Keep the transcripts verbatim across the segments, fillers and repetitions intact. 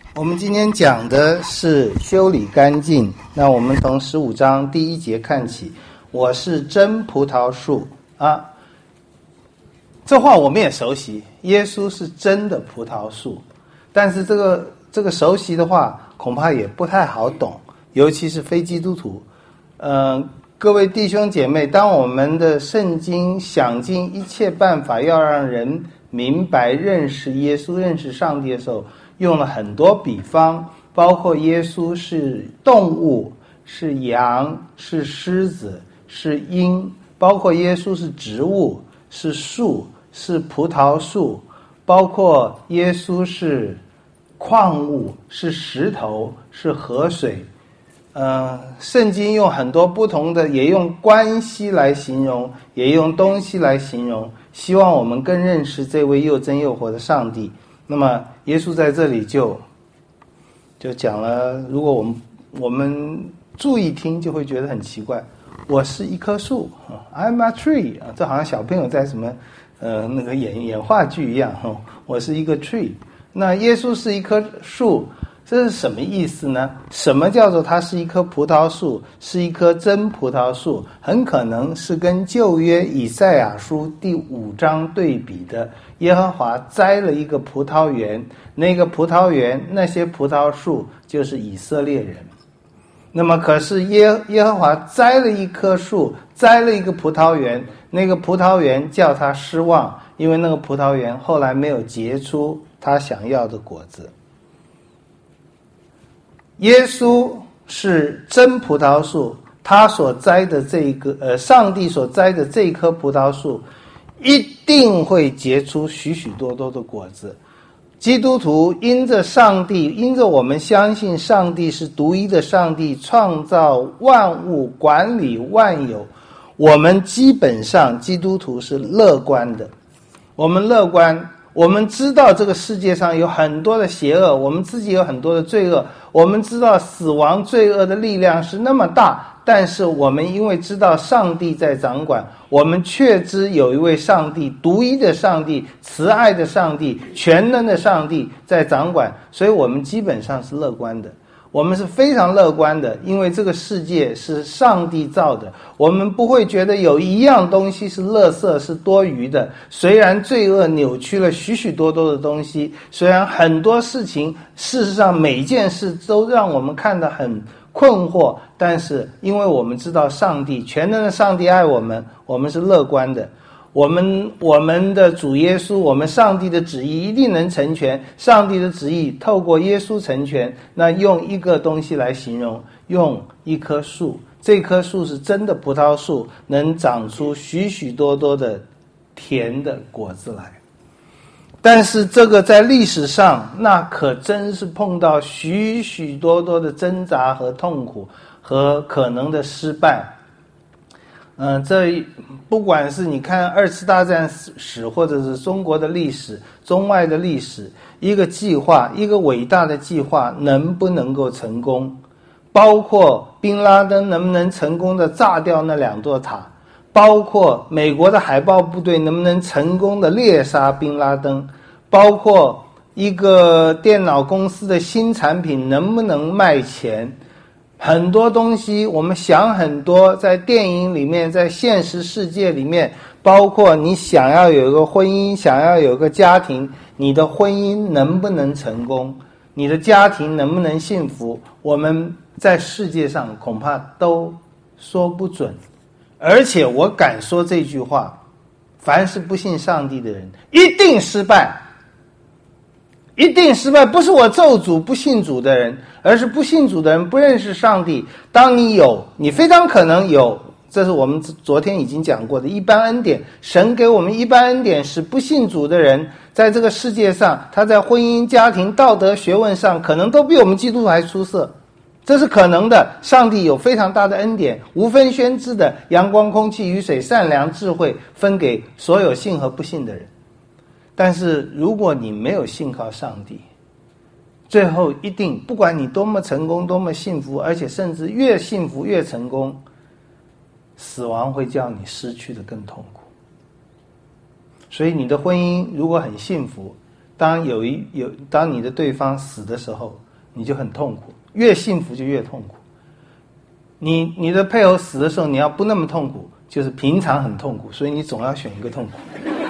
我们今天讲的是修理干净。那我们从十五章第一节看起，我是真葡萄树啊。这话我们也熟悉，耶稣是真的葡萄树，但是这个这个熟悉的话恐怕也不太好懂，尤其是非基督徒。嗯、呃，各位弟兄姐妹，当我们的圣经想尽一切办法要让人明白认识耶稣认识上帝的时候，用了很多比方，包括耶稣是动物，是羊，是狮子，是鹰，包括耶稣是植物，是树，是葡萄树，包括耶稣是矿物，是石头，是河水。呃，圣经用很多不同的，也用关系来形容，也用东西来形容，希望我们更认识这位又真又活的上帝。那么耶稣在这里就就讲了，如果我们我们注意听，就会觉得很奇怪。我是一棵树 ，I'm a tree 啊，这好像小朋友在什么呃那个演演话剧一样哈。我是一个 tree， 那耶稣是一棵树。这是什么意思呢？什么叫做它是一棵葡萄树，是一棵真葡萄树？很可能是跟旧约以赛亚书第五章对比的，耶和华栽了一个葡萄园，那个葡萄园那些葡萄树就是以色列人。那么可是耶耶和华栽了一棵树，栽了一个葡萄园，那个葡萄园叫他失望，因为那个葡萄园后来没有结出他想要的果子。耶稣是真葡萄树，他所栽的这一个呃，上帝所栽的这一棵葡萄树一定会结出许许多多的果子。基督徒因着上帝，因着我们相信上帝是独一的上帝，创造万物，管理万有，我们基本上基督徒是乐观的。我们乐观，我们知道这个世界上有很多的邪恶，我们自己有很多的罪恶，我们知道死亡罪恶的力量是那么大，但是我们因为知道上帝在掌管，我们确知有一位上帝，独一的上帝，慈爱的上帝，全能的上帝在掌管，所以我们基本上是乐观的。我们是非常乐观的，因为这个世界是上帝造的，我们不会觉得有一样东西是垃圾，是多余的。虽然罪恶扭曲了许许多多的东西，虽然很多事情事实上每一件事都让我们看得很困惑，但是因为我们知道上帝，全能的上帝爱我们，我们是乐观的。我们我们的主耶稣，我们上帝的旨意一定能成全，上帝的旨意透过耶稣成全。那用一个东西来形容，用一棵树，这棵树是真的葡萄树，能长出许许多多的甜的果子来。但是这个在历史上，那可真是碰到许许多多的挣扎和痛苦和可能的失败。嗯、呃，这不管是你看二次大战史，或者是中国的历史、中外的历史，一个计划，一个伟大的计划能不能够成功，包括宾拉登能不能成功的炸掉那两座塔，包括美国的海豹部队能不能成功的猎杀宾拉登，包括一个电脑公司的新产品能不能卖钱，很多东西我们想很多，在电影里面，在现实世界里面，包括你想要有一个婚姻，想要有一个家庭，你的婚姻能不能成功，你的家庭能不能幸福，我们在世界上恐怕都说不准。而且我敢说这句话，凡是不信上帝的人一定失败，一定失败。不是我咒诅不信主的人，而是不信主的人不认识上帝。当你有，你非常可能有，这是我们昨天已经讲过的一般恩典，神给我们一般恩典，使不信主的人在这个世界上，他在婚姻、家庭、道德、学问上可能都比我们基督徒还出色，这是可能的。上帝有非常大的恩典，无分轩轾的阳光、空气、雨水、善良、智慧分给所有信和不信的人。但是如果你没有信靠上帝，最后一定不管你多么成功，多么幸福，而且甚至越幸福越成功，死亡会叫你失去的更痛苦。所以你的婚姻如果很幸福， 当有一有当你的对方死的时候，你就很痛苦，越幸福就越痛苦。你你的配偶死的时候，你要不那么痛苦，就是平常很痛苦，所以你总要选一个痛苦。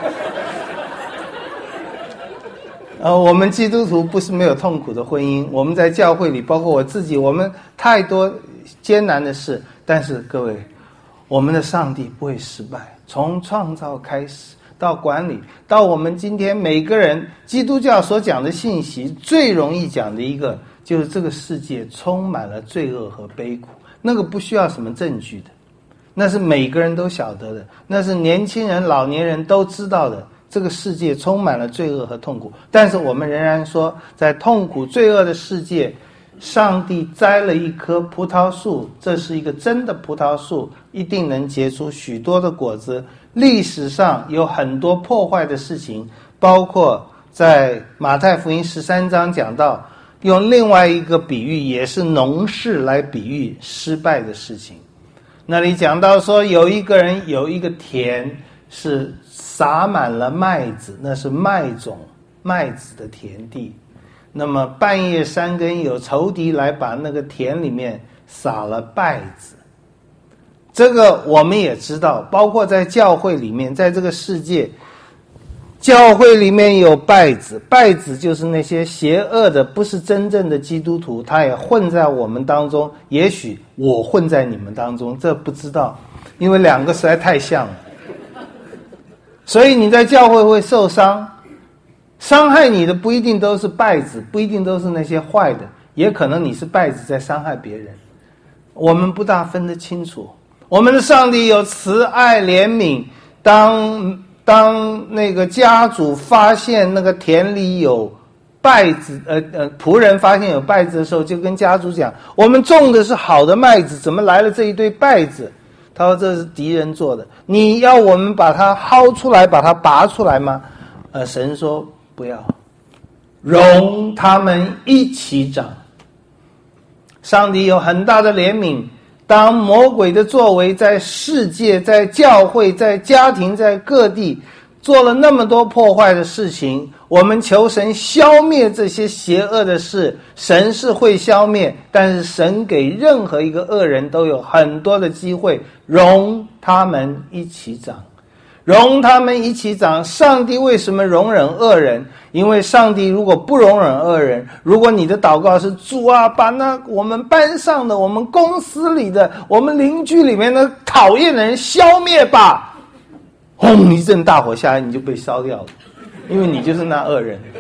呃，我们基督徒不是没有痛苦的婚姻，我们在教会里，包括我自己，我们太多艰难的事，但是各位，我们的上帝不会失败。从创造开始到管理，到我们今天每个人，基督教所讲的信息，最容易讲的一个就是这个世界充满了罪恶和悲苦，那个不需要什么证据的，那是每个人都晓得的，那是年轻人老年人都知道的，这个世界充满了罪恶和痛苦。但是我们仍然说，在痛苦罪恶的世界，上帝栽了一棵葡萄树，这是一个真的葡萄树，一定能结出许多的果子。历史上有很多破坏的事情，包括在马太福音十三章讲到，用另外一个比喻，也是农事来比喻失败的事情。那里讲到说，有一个人有一个田是撒满了麦子，那是麦种麦子的田地。那么半夜三更有仇敌来把那个田里面撒了稗子。这个我们也知道，包括在教会里面，在这个世界，教会里面有稗子，稗子就是那些邪恶的，不是真正的基督徒，他也混在我们当中。也许我混在你们当中，这不知道，因为两个实在太像了。所以你在教会会受伤，伤害你的不一定都是稗子，不一定都是那些坏的，也可能你是稗子在伤害别人。我们不大分得清楚。我们的上帝有慈爱怜悯，当当那个家主发现那个田里有稗子，呃呃，仆人发现有稗子的时候，就跟家主讲：我们种的是好的麦子，怎么来了这一堆稗子？他说这是敌人做的，你要我们把它薅出来，把它拔出来吗？呃，神说不要，容他们一起长。上帝有很大的怜悯。当魔鬼的作为在世界、在教会、在家庭、在各地做了那么多破坏的事情，我们求神消灭这些邪恶的事，神是会消灭，但是神给任何一个恶人都有很多的机会，容他们一起长。容他们一起长。上帝为什么容忍恶人？因为上帝如果不容忍恶人，如果你的祷告是主啊，把那我们班上的、我们公司里的、我们邻居里面的讨厌的人消灭吧，轰一阵大火下来，你就被烧掉了，因为你就是那恶人。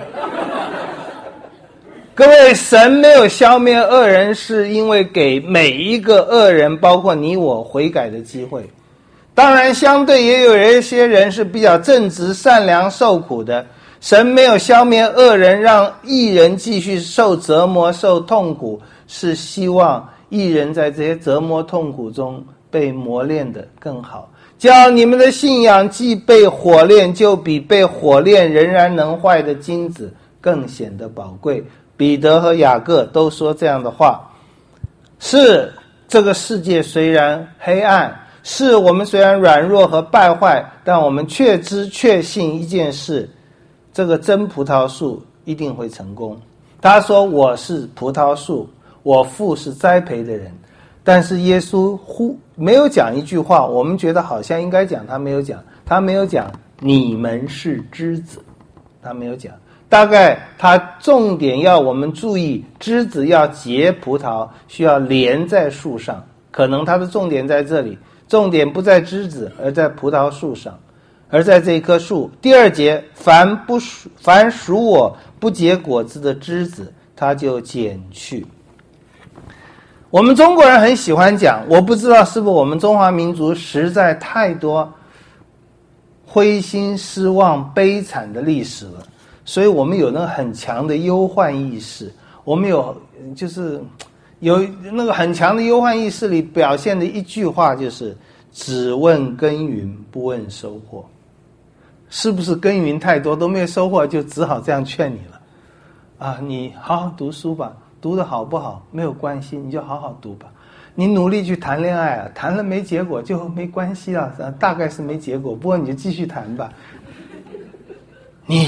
各位，神没有消灭恶人，是因为给每一个恶人，包括你我，悔改的机会。当然相对也有一些人是比较正直善良受苦的，神没有消灭恶人，让义人继续受折磨受痛苦，是希望义人在这些折磨痛苦中被磨练得更好，叫你们的信仰既被火炼，就比被火炼仍然能坏的金子更显得宝贵。彼得和雅各都说这样的话，是这个世界虽然黑暗，是我们虽然软弱和败坏，但我们确知确信一件事，这个真葡萄树一定会成功。他说我是葡萄树，我父是栽培的人。但是耶稣忽没有讲一句话，我们觉得好像应该讲，他没有讲，他没有讲你们是枝子，他没有讲。大概他重点要我们注意，枝子要结葡萄，需要连在树上，可能他的重点在这里，重点不在枝子，而在葡萄树上，而在这一棵树。第二节，凡不属凡属我不结果子的枝子，他就剪去。我们中国人很喜欢讲，我不知道是不是我们中华民族实在太多灰心失望悲惨的历史了，所以我们有那个很强的忧患意识，我们有就是有那个很强的忧患意识里表现的一句话就是只问耕耘不问收获。是不是耕耘太多都没有收获，就只好这样劝你了啊，你好好读书吧，读得好不好没有关系，你就好好读吧。你努力去谈恋爱啊，谈了没结果就没关系了，大概是没结果，不过你就继续谈吧。你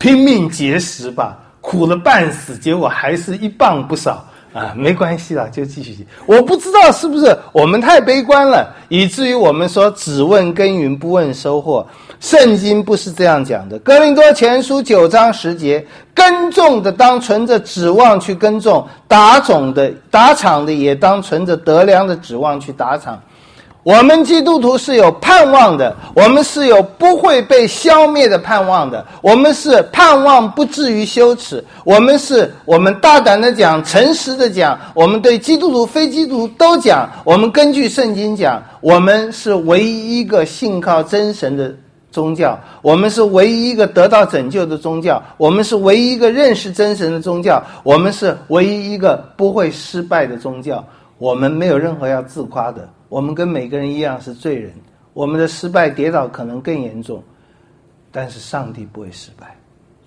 拼命节食吧，苦了半死，结果还是一磅不少啊，没关系啦，就继续。我不知道是不是我们太悲观了，以至于我们说只问耕耘不问收获。圣经不是这样讲的。哥林多前书九章十节，耕种的当存着指望去耕种，打种的打场的也当存着得粮的指望去打场。我们基督徒是有盼望的，我们是有不会被消灭的盼望的，我们是盼望不至于羞耻，我们是我们大胆的讲，诚实的讲，我们对基督徒非基督徒都讲，我们根据圣经讲，我们是唯一一个信靠真神的宗教，我们是唯一一个得到拯救的宗教，我们是唯一一个认识真神的宗教，我们是唯一一个不会失败的宗教。我们没有任何要自夸的，我们跟每个人一样是罪人，我们的失败跌倒可能更严重，但是上帝不会失败。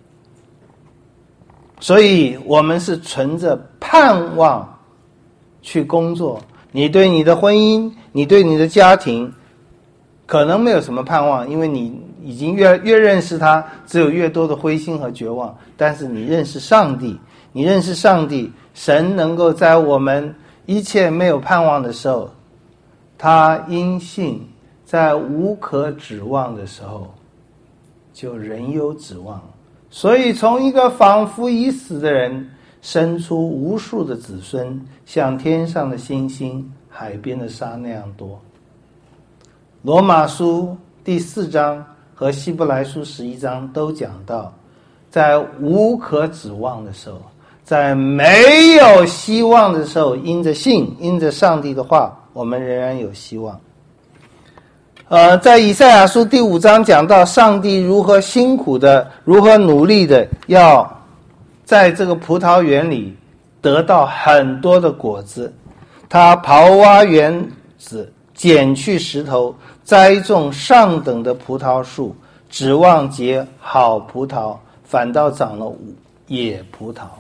所以我们是存着盼望去工作。你对你的婚姻，你对你的家庭可能没有什么盼望，因为你已经越越认识他，只有越多的灰心和绝望。但是你认识上帝，你认识上帝，神能够在我们一切没有盼望的时候，他因信在无可指望的时候就仍有指望。所以从一个仿佛已死的人生出无数的子孙，像天上的星星，海边的沙那样多。罗马书第四章和希伯来书十一章都讲到，在无可指望的时候，在没有希望的时候，因着信，因着上帝的话，我们仍然有希望。呃，在以赛亚书第五章讲到上帝如何辛苦的，如何努力的，要在这个葡萄园里得到很多的果子。他刨挖园子，捡去石头，栽种上等的葡萄树，指望结好葡萄，反倒长了野葡萄。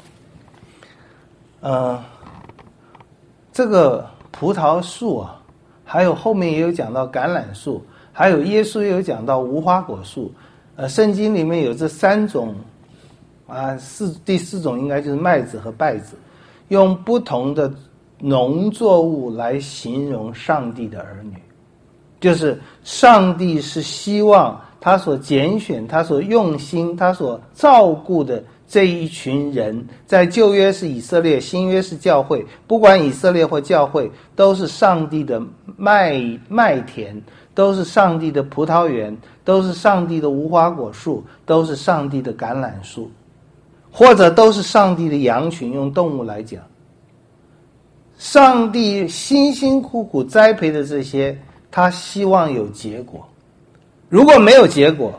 呃，这个葡萄树啊，还有后面也有讲到橄榄树，还有耶稣也有讲到无花果树。呃，圣经里面有这三种啊，四第四种应该就是麦子和稗子，用不同的农作物来形容上帝的儿女，就是上帝是希望他所拣选、他所用心、他所照顾的这一群人，在旧约是以色列，新约是教会，不管以色列或教会，都是上帝的麦麦田，都是上帝的葡萄园，都是上帝的无花果树，都是上帝的橄榄树，或者都是上帝的羊群，用动物来讲。上帝辛辛苦苦栽培的这些，他希望有结果。如果没有结果，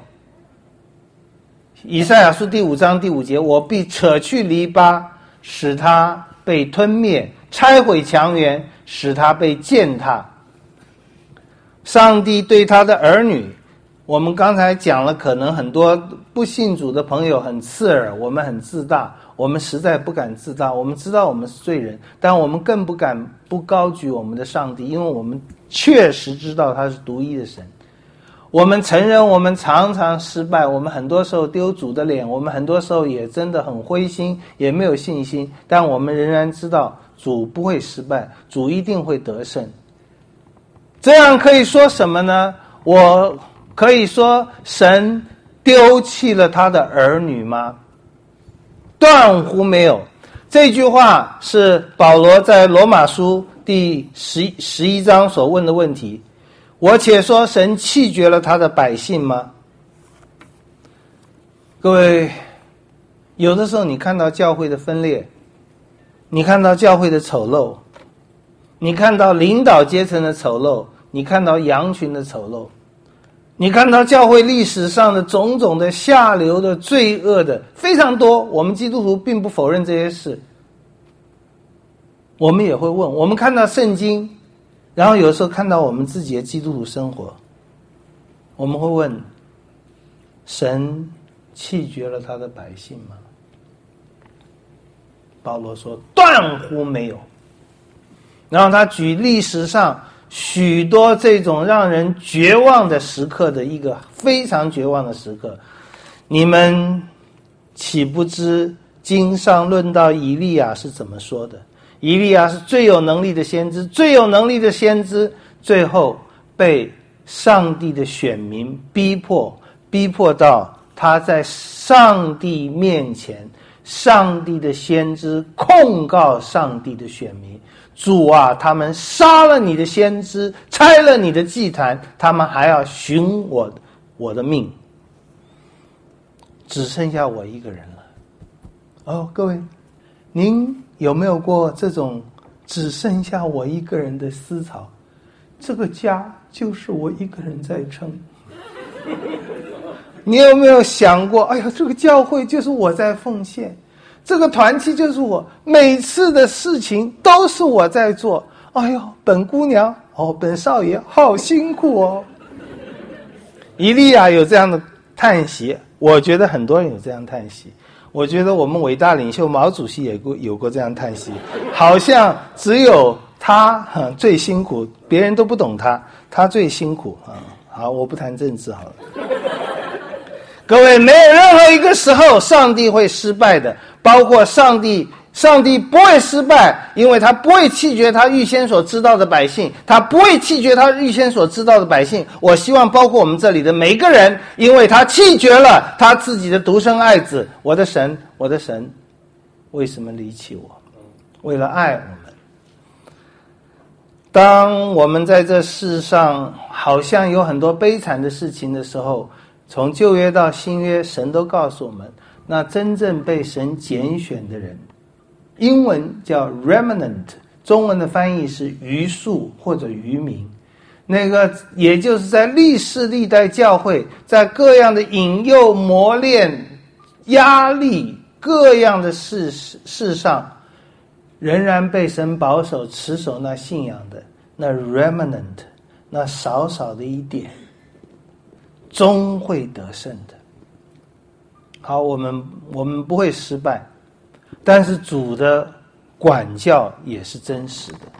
以赛亚书第五章第五节，我必扯去篱笆，使它被吞灭，拆毁墙垣，使它被践踏。上帝对他的儿女，我们刚才讲了，可能很多不信主的朋友很刺耳，我们很自大，我们实在不敢自大，我们知道我们是罪人，但我们更不敢不高举我们的上帝，因为我们确实知道他是独一的神。我们承认我们常常失败，我们很多时候丢主的脸，我们很多时候也真的很灰心，也没有信心，但我们仍然知道主不会失败，主一定会得胜。这样可以说什么呢？我可以说神丢弃了他的儿女吗？断乎没有。这句话是保罗在罗马书第十十一章所问的问题。我且说神弃绝了他的百姓吗？各位，有的时候你看到教会的分裂，你看到教会的丑陋，你看到领导阶层的丑陋，你看到羊群的丑陋，你看到教会历史上的种种的下流的罪恶的非常多，我们基督徒并不否认这些事。我们也会问，我们看到圣经，然后有时候看到我们自己的基督徒生活，我们会问，神弃绝了他的百姓吗？保罗说断乎没有。然后他举历史上许多这种让人绝望的时刻的一个非常绝望的时刻，你们岂不知经上论到以利亚是怎么说的？以利亚是最有能力的先知，最有能力的先知，最后被上帝的选民逼迫，逼迫到他在上帝面前，上帝的先知控告上帝的选民，主啊，他们杀了你的先知，拆了你的祭坛，他们还要寻我我的命，只剩下我一个人了。哦，各位，您有没有过这种只剩下我一个人的思潮？这个家就是我一个人在撑。你有没有想过，哎呀，这个教会就是我在奉献，这个团契就是我，每次的事情都是我在做。哎呦，本姑娘哦，本少爷好辛苦哦。以利亚有这样的叹息，我觉得很多人有这样叹息。我觉得我们伟大领袖毛主席也有过有过这样叹息，好像只有他、嗯、最辛苦，别人都不懂他，他最辛苦啊、嗯！好，我不谈政治好了。各位，没有任何一个时候上帝会失败的，包括上帝，上帝不会失败，因为他不会弃绝他预先所知道的百姓，他不会弃绝他预先所知道的百姓。我希望包括我们这里的每个人，因为他弃绝了他自己的独生爱子，我的神，我的神，为什么离弃我？为了爱我们。当我们在这世上好像有很多悲惨的事情的时候，从旧约到新约，神都告诉我们，那真正被神拣选的人，英文叫 remnant， 中文的翻译是余数或者余民。那个也就是在历世历代教会，在各样的引诱、磨练、压力各样的事事上，仍然被神保守持守那信仰的那 remnant， 那少少的一点，终会得胜的。好，我们我们不会失败，但是主的管教也是真实的。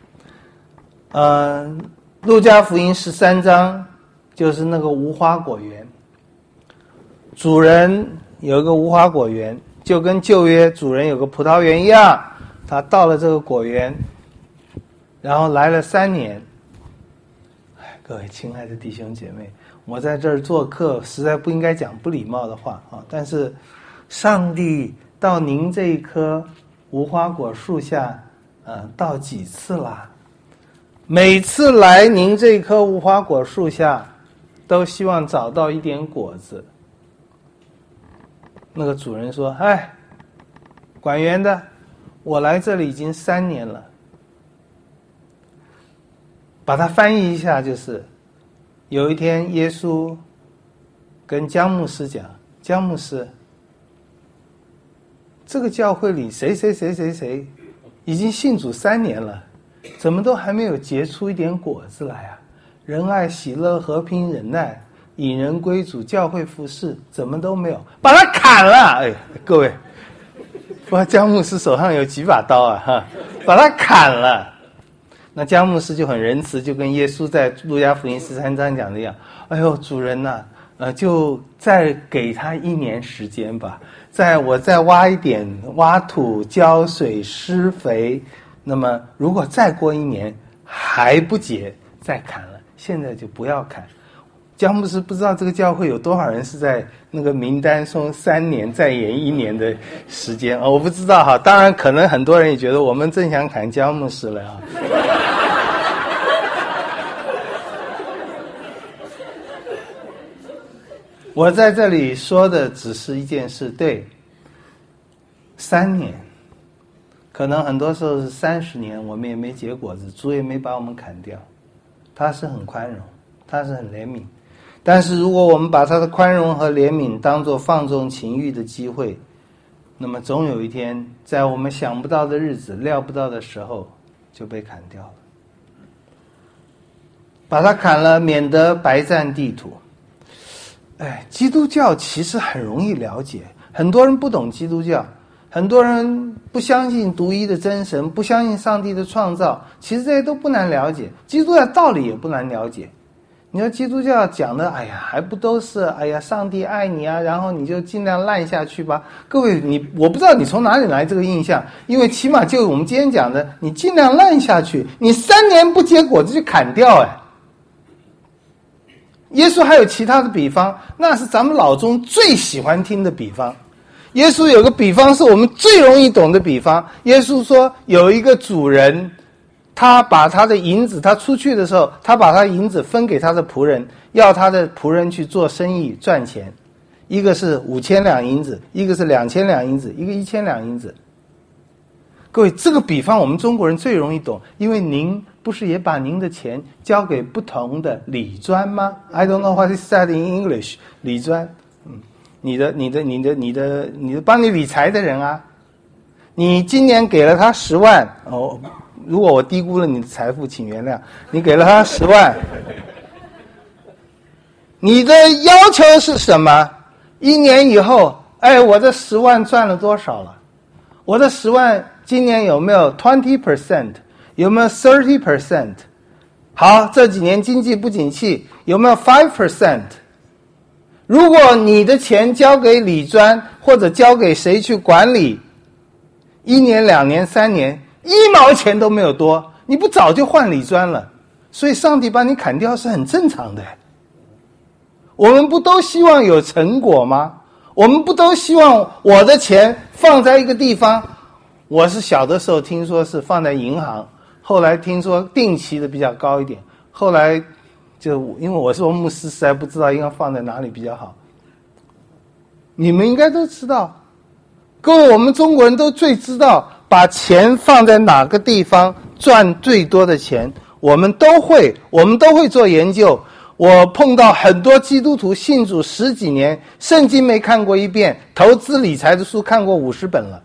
嗯、呃，路加福音十三章就是那个无花果园，主人有一个无花果园，就跟旧约主人有个葡萄园一样，他到了这个果园，然后来了三年。哎，各位亲爱的弟兄姐妹，我在这儿做客，实在不应该讲不礼貌的话啊！但是，上帝到您这一棵无花果树下，呃，到几次啦？每次来您这棵无花果树下，都希望找到一点果子。那个主人说：“哎，管园的，我来这里已经三年了。”把它翻译一下就是。有一天，耶稣跟江牧师讲：“江牧师，这个教会里谁谁谁谁谁已经信主三年了，怎么都还没有结出一点果子来啊？仁爱、喜乐、和平、忍耐，引人归主，教会服事，怎么都没有？把他砍了！”哎，各位，不知道江牧师手上有几把刀啊？哈，把他砍了。那江牧师就很仁慈，就跟耶稣在路加福音十三章讲的一样，哎呦，主人呐、啊，呃，就再给他一年时间吧，再我再挖一点，挖土、浇水、施肥，那么如果再过一年还不结，再砍了，现在就不要砍。江牧师不知道这个教会有多少人是在那个名单中三年再延一年的时间、哦、我不知道哈。当然可能很多人也觉得我们正想砍江牧师了啊。我在这里说的只是一件事，对，三年，可能很多时候是三十年，我们也没结果子，主也没把我们砍掉，他是很宽容，他是很怜悯。但是如果我们把他的宽容和怜悯当作放纵情欲的机会，那么总有一天在我们想不到的日子、料不到的时候就被砍掉了。把他砍了，免得白占地土。哎，基督教其实很容易了解，很多人不懂基督教，很多人不相信独一的真神，不相信上帝的创造，其实这些都不难了解，基督教道理也不难了解。 你说基督教讲的，哎呀，还不都是哎呀，上帝爱你啊，然后你就尽量烂下去吧。各位，你我不知道你从哪里来这个印象，因为起码就我们今天讲的，你尽量烂下去，你三年不结果子就砍掉哎。耶稣还有其他的比方，那是咱们老中最喜欢听的比方。耶稣有个比方是我们最容易懂的比方。耶稣说有一个主人，他把他的银子，他出去的时候，他把他的银子分给他的仆人，要他的仆人去做生意赚钱。一个是五千两银子，一个是两千两银子，一个一千两银子。各位，这个比方我们中国人最容易懂，因为您不是也把您的钱交给不同的理专吗？ I don't know what is said in English。 理专，嗯，你的、你的、你的、你的、你的帮你理财的人啊。你今年给了他十万，哦。如果我低估了你的财富，请原谅。你给了他十万，你的要求是什么？一年以后，哎，我的十万赚了多少了？我的十万今年有没有 twenty percent？ 有没有 thirty percent？ 好，这几年经济不景气，有没有 five percent？ 如果你的钱交给理专或者交给谁去管理，一年、两年、三年，一毛钱都没有多，你不早就换理专了？所以上帝把你砍掉是很正常的。我们不都希望有成果吗？我们不都希望我的钱放在一个地方？我是小的时候听说是放在银行，后来听说定期的比较高一点，后来就因为我是牧师，实在不知道应该放在哪里比较好。你们应该都知道，各位，我们中国人都最知道把钱放在哪个地方赚最多的钱，我们都会，我们都会做研究。我碰到很多基督徒信主十几年，圣经没看过一遍，投资理财的书看过五十本了。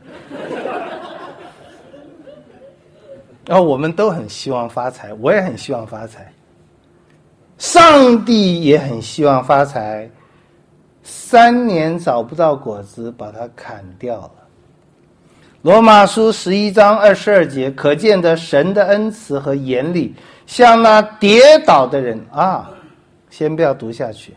然后我们都很希望发财，我也很希望发财，上帝也很希望发财。三年找不到果子，把它砍掉了。罗马书十一章二十二节，可见得神的恩慈和严厉，向那跌倒的人啊，先不要读下去。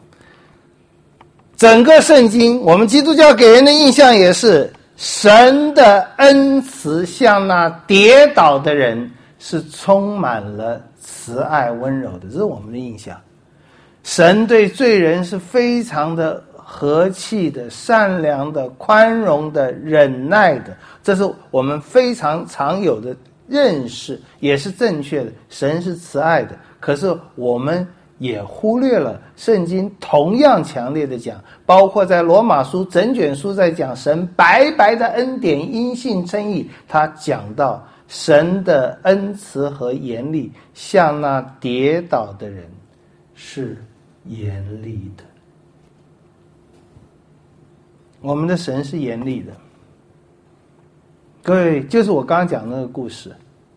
整个圣经，我们基督教给人的印象也是神的恩慈向那跌倒的人是充满了慈爱温柔的，这是我们的印象。神对罪人是非常的和气的、善良的、宽容的、忍耐的，这是我们非常常有的认识，也是正确的。神是慈爱的，可是我们也忽略了圣经同样强烈的讲，包括在罗马书整卷书在讲神白白的恩典，因信称义，他讲到神的恩慈和严厉向那跌倒的人是严厉的。我们的神是严厉的。各位，就是我刚刚讲的那个故事，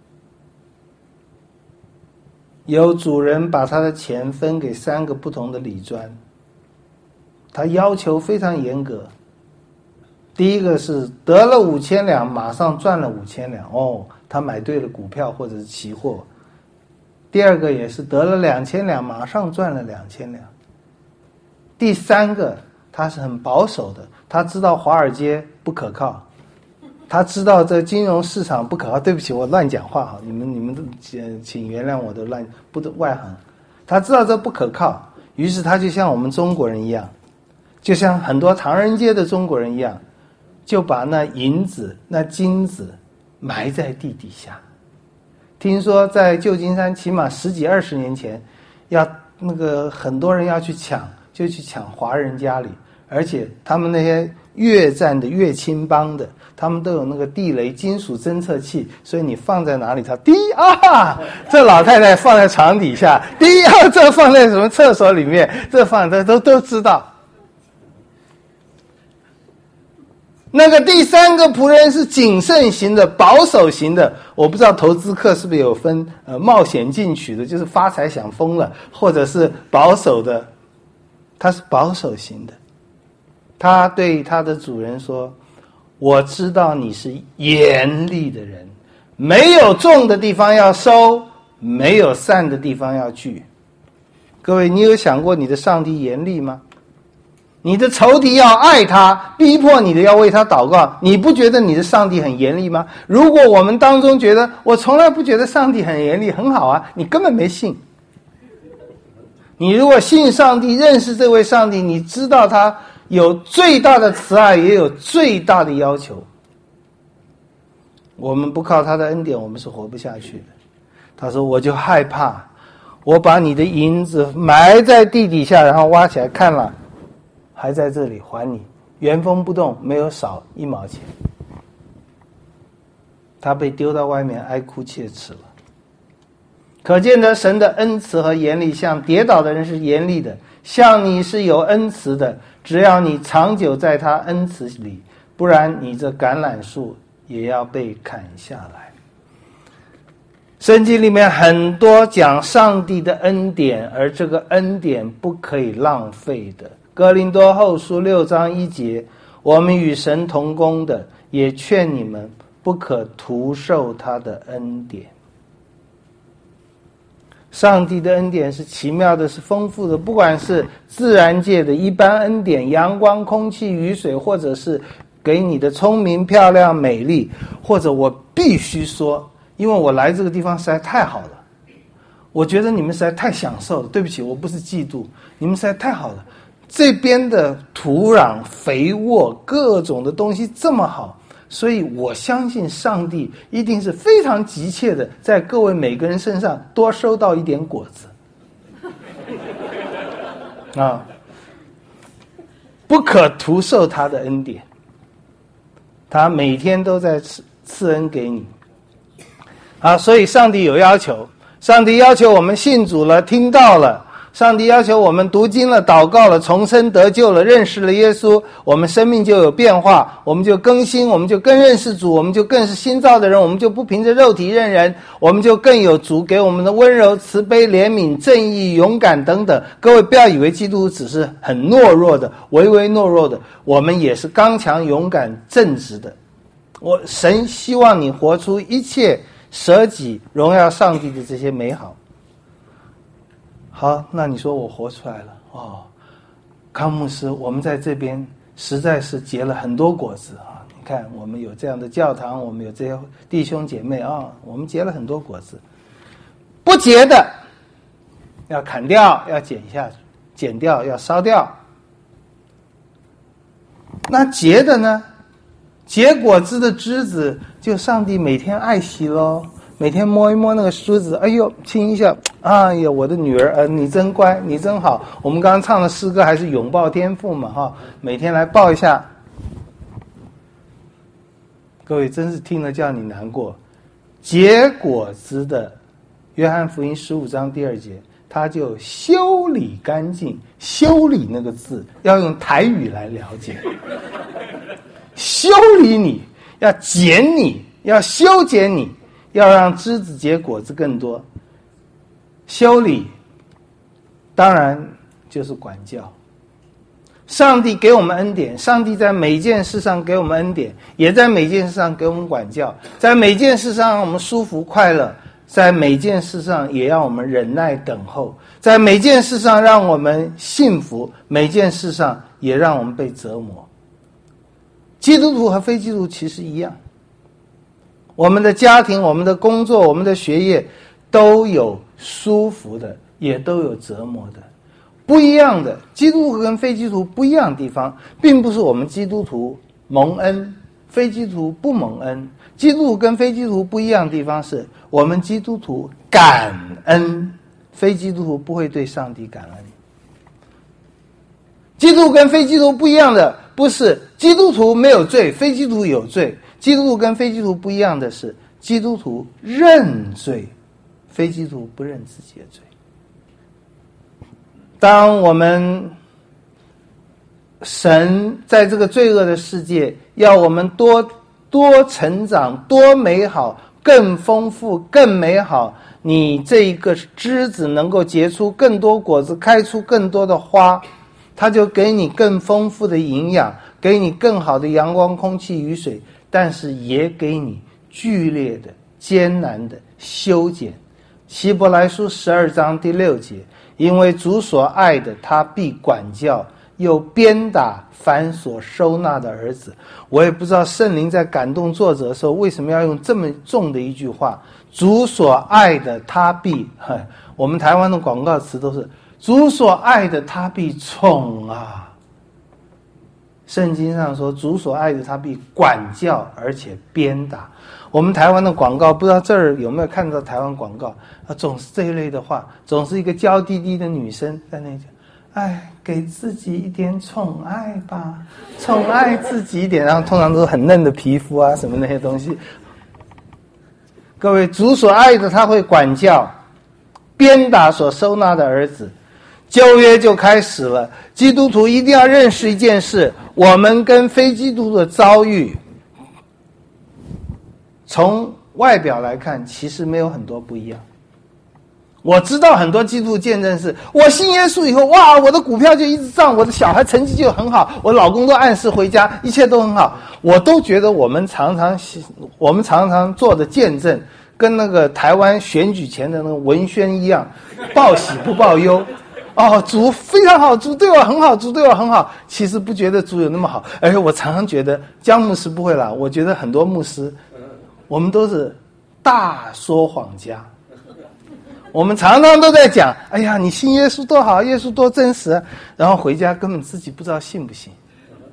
有主人把他的钱分给三个不同的理专，他要求非常严格。第一个是得了五千两，马上赚了五千两，哦，他买对了股票或者是期货。第二个也是得了两千两，马上赚了两千两。第三个他是很保守的，他知道华尔街不可靠，他知道这金融市场不可靠。对不起，我乱讲话哈，你们你们请请原谅我的乱不的外行。他知道这不可靠，于是他就像我们中国人一样，就像很多唐人街的中国人一样，就把那银子、那金子埋在地底下。听说在旧金山，起码十几二十年前，要那个很多人要去抢，就去抢华人家里，而且他们那些越战的、越青帮的，他们都有那个地雷金属侦测器，所以你放在哪里，它滴啊，这老太太放在床底下，滴啊，这放在什么厕所里面，这放的都都知道。那个第三个仆人是谨慎型的、保守型的。我不知道投资客是不是有分呃冒险进取的，就是发财想疯了，或者是保守的。他是保守型的。他对他的主人说：我知道你是严厉的人，没有种的地方要收，没有散的地方要聚。 各位，你有想过你的上帝严厉吗？你的仇敌要爱他，逼迫你的要为他祷告，你不觉得你的上帝很严厉吗？如果我们当中觉得我从来不觉得上帝很严厉，很好啊，你根本没信。你如果信上帝，认识这位上帝，你知道他有最大的慈爱，也有最大的要求。我们不靠他的恩典，我们是活不下去的。他说我就害怕，我把你的银子埋在地底下，然后挖起来看了，还在这里还你，原封不动，没有少一毛钱。他被丢到外面哀哭切齿了。可见得神的恩慈和严厉，向跌倒的人是严厉的，向你是有恩慈的，只要你长久在他恩慈里，不然你这橄榄树也要被砍下来。圣经里面很多讲上帝的恩典，而这个恩典不可以浪费的。哥林多后书六章一节，我们与神同工的，也劝你们不可徒受他的恩典。上帝的恩典是奇妙的，是丰富的，不管是自然界的一般恩典，阳光、空气、雨水，或者是给你的聪明、漂亮、美丽，或者我必须说，因为我来这个地方实在太好了，我觉得你们实在太享受了，对不起，我不是嫉妒，你们实在太好了，这边的土壤肥沃，各种的东西这么好，所以我相信上帝一定是非常急切的在各位每个人身上多收到一点果子啊，不可徒受他的恩典，他每天都在赐赐恩给你啊。所以上帝有要求，上帝要求我们信主了，听到了，上帝要求我们读经了，祷告了，重生得救了，认识了耶稣，我们生命就有变化，我们就更新，我们就更认识主，我们就更是新造的人，我们就不凭着肉体认人，我们就更有主给我们的温柔、慈悲、怜悯、正义、勇敢等等。各位不要以为基督徒只是很懦弱的，唯唯懦弱的，我们也是刚强、勇敢、正直的。我神希望你活出一切舍己、荣耀上帝的这些美好。好，那你说我活出来了哦，康牧师，我们在这边实在是结了很多果子啊！你看，我们有这样的教堂，我们有这些弟兄姐妹啊，我们结了很多果子。不结的要砍掉，要剪下，剪掉，要烧掉。那结的呢？结果子的枝子，就上帝每天爱惜咯。每天摸一摸那个梳子，哎呦，亲一下，哎呀，我的女儿，呃，你真乖，你真好。我们刚刚唱的诗歌还是拥抱天父嘛，哈，每天来抱一下。各位真是听了叫你难过。结果子的，约翰福音十五章第二节，他就修理干净。修理那个字要用台语来了解，修理你，要剪你，要修剪你。要让枝子结果子更多，修理当然就是管教。上帝给我们恩典，上帝在每件事上给我们恩典，也在每件事上给我们管教，在每件事上让我们舒服快乐，在每件事上也让我们忍耐等候，在每件事上让我们幸福，每件事上也让我们被折磨。基督徒和非基督徒其实一样，我们的家庭、我们的工作、我们的学业都有舒服的，也都有折磨的。不一样的，基督徒跟非基督徒不一样的地方，并不是我们基督徒蒙恩，非基督徒不蒙恩。基督徒跟非基督徒不一样的地方是，我们基督徒感恩，非基督徒不会对上帝感恩。基督徒跟非基督徒不一样的，不是基督徒没有罪，非基督徒有罪。基督徒跟非基督徒不一样的是，基督徒认罪，非基督徒不认自己的罪。当我们神在这个罪恶的世界要我们多多成长，多美好，更丰富，更美好，你这一个枝子能够结出更多果子，开出更多的花，他就给你更丰富的营养，给你更好的阳光、空气、雨水，但是也给你剧烈的、艰难的修剪， 希伯来书十二章第六节，因为主所爱的，他必管教，又鞭打凡所收纳的儿子。我也不知道圣灵在感动作者的时候，为什么要用这么重的一句话，主所爱的，他必，我们台湾的广告词都是主所爱的，他必宠啊。圣经上说，主所爱的，他必管教，而且鞭打。我们台湾的广告，不知道这儿有没有看到台湾广告啊？总是这一类的话，总是一个娇滴滴的女生在那讲，哎，给自己一点宠爱吧，宠爱自己一点，然后通常都是很嫩的皮肤啊，什么那些东西。各位，主所爱的，他会管教，鞭打所收纳的儿子。旧约就开始了，基督徒一定要认识一件事，我们跟非基督徒的遭遇，从外表来看其实没有很多不一样。我知道很多基督徒见证是，我信耶稣以后，哇，我的股票就一直涨，我的小孩成绩就很好，我老公都按时回家，一切都很好。我都觉得我们常常我们常常做的见证跟那个台湾选举前的那个文宣一样，报喜不报忧。哦，主非常好，主对我很好，主对我很好。其实不觉得主有那么好，而且我常常觉得江牧师不会啦，我觉得很多牧师，我们都是大说谎家。我们常常都在讲，哎呀，你信耶稣多好，耶稣多真实啊，然后回家根本自己不知道信不信。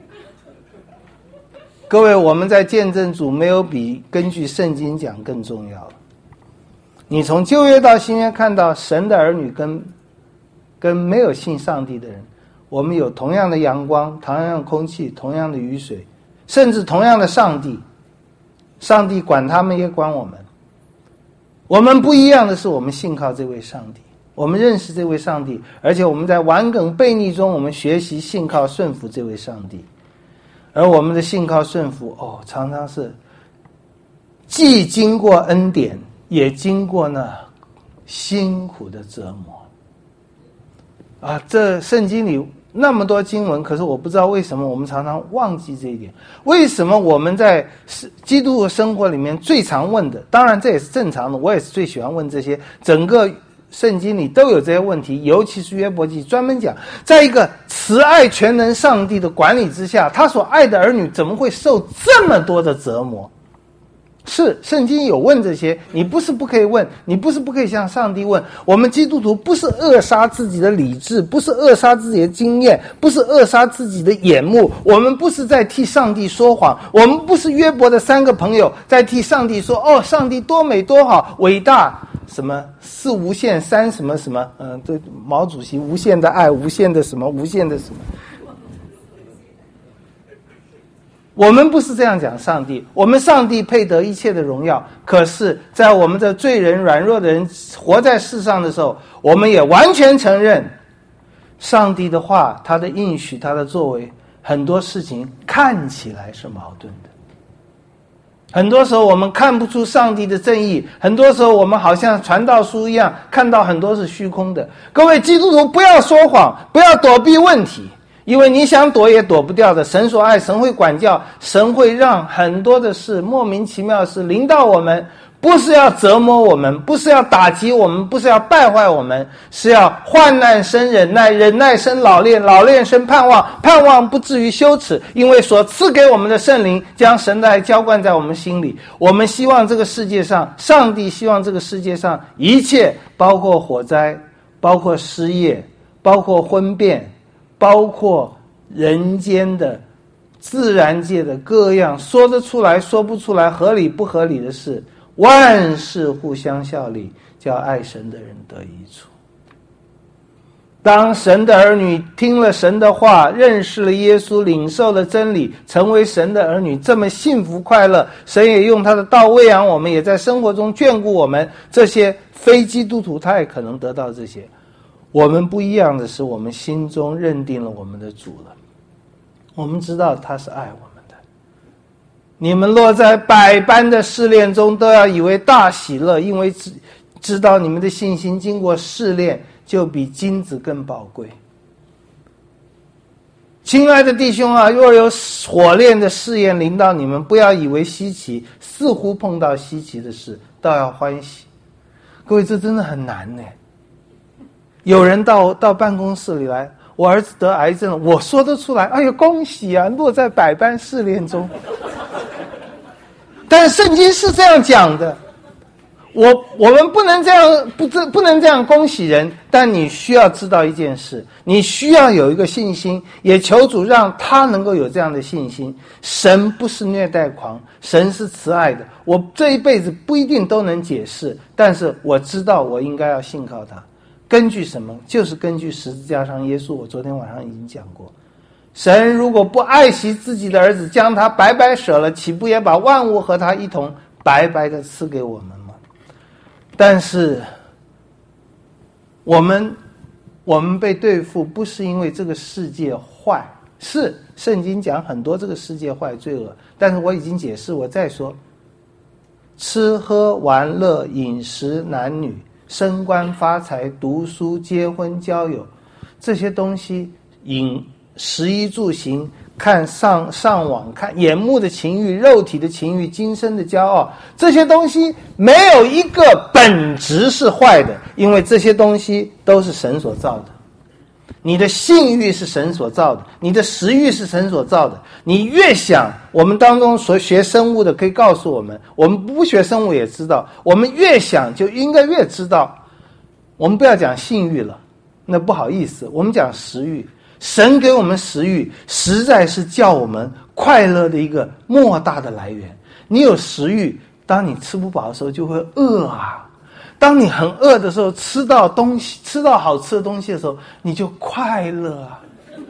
各位，我们在见证主没有比根据圣经讲更重要了。你从旧约到新约看到神的儿女跟跟没有信上帝的人，我们有同样的阳光，同样的空气，同样的雨水，甚至同样的上帝。上帝管他们也管我们。我们不一样的是，我们信靠这位上帝，我们认识这位上帝，而且我们在顽梗悖逆中，我们学习信靠顺服这位上帝。而我们的信靠顺服，哦，常常是既经过恩典，也经过那辛苦的折磨。啊，这圣经里那么多经文，可是我不知道为什么我们常常忘记这一点。为什么我们在基督的生活里面最常问的，当然这也是正常的，我也是最喜欢问这些，整个圣经里都有这些问题，尤其是约伯记专门讲，在一个慈爱全能上帝的管理之下，他所爱的儿女怎么会受这么多的折磨？是，圣经有问这些，你不是不可以问，你不是不可以向上帝问。我们基督徒不是扼杀自己的理智，不是扼杀自己的经验，不是扼杀自己的眼目，我们不是在替上帝说谎，我们不是约伯的三个朋友在替上帝说，哦，上帝多美多好伟大，什么四无限三什么什么，嗯、呃，对，毛主席无限的爱，无限的什么，无限的什么。我们不是这样讲上帝，我们上帝配得一切的荣耀，可是在我们的罪人软弱的人活在世上的时候，我们也完全承认上帝的话，他的应许，他的作为，很多事情看起来是矛盾的。很多时候我们看不出上帝的正义，很多时候我们好像传道书一样，看到很多是虚空的。各位基督徒，不要说谎，不要躲避问题，因为你想躲也躲不掉的。神所爱，神会管教，神会让很多的事，莫名其妙的事临到我们，不是要折磨我们，不是要打击我们，不是要败坏我们，是要患难生忍耐，忍耐生老练，老练生盼望，盼望不至于羞耻，因为所赐给我们的圣灵将神的爱浇灌在我们心里。我们希望这个世界上，上帝希望这个世界上一切，包括火灾，包括失业，包括婚变，包括人间的自然界的各样说得出来说不出来合理不合理的事，万事互相效力，叫爱神的人得益处。当神的儿女听了神的话，认识了耶稣，领受了真理，成为神的儿女，这么幸福快乐，神也用他的道喂养我们，也在生活中眷顾我们。这些非基督徒他也可能得到这些。我们不一样的是，我们心中认定了我们的主了，我们知道他是爱我们的。你们落在百般的试炼中，都要以为大喜乐，因为知知道你们的信心经过试炼，就比金子更宝贵。亲爱的弟兄啊，若有火炼的试验临到你们，不要以为稀奇，似乎碰到稀奇的事，倒要欢喜。 各位，这真的很难呢。有人到到办公室里来，我儿子得癌症了，我说得出来，哎呀，恭喜啊，落在百般试炼中。但是圣经是这样讲的，我我们不能这样，不不能这样恭喜人，但你需要知道一件事，你需要有一个信心，也求主让他能够有这样的信心。神不是虐待狂，神是慈爱的。我这一辈子不一定都能解释，但是我知道我应该要信靠他。根据什么？就是根据十字架上耶稣，我昨天晚上已经讲过，神如果不爱惜自己的儿子，将他白白舍了，岂不也把万物和他一同白白的赐给我们吗？但是我们我们被对付不是因为这个世界坏，是圣经讲很多这个世界坏罪恶，但是我已经解释，我再说，吃喝玩乐饮食男女升官发财读书结婚交友，这些东西饮食衣住行，看上上网，看眼目的情欲，肉体的情欲，今生的骄傲，这些东西没有一个本质是坏的，因为这些东西都是神所造的。你的性欲是神所造的，你的食欲是神所造的。你越想，我们当中所学生物的可以告诉我们，我们不学生物也知道，我们越想就应该越知道。我们不要讲性欲了，那不好意思，我们讲食欲。神给我们食欲，实在是叫我们快乐的一个莫大的来源。你有食欲，当你吃不饱的时候就会饿啊。当你很饿的时候，吃到东西，吃到好吃的东西的时候，你就快乐啊。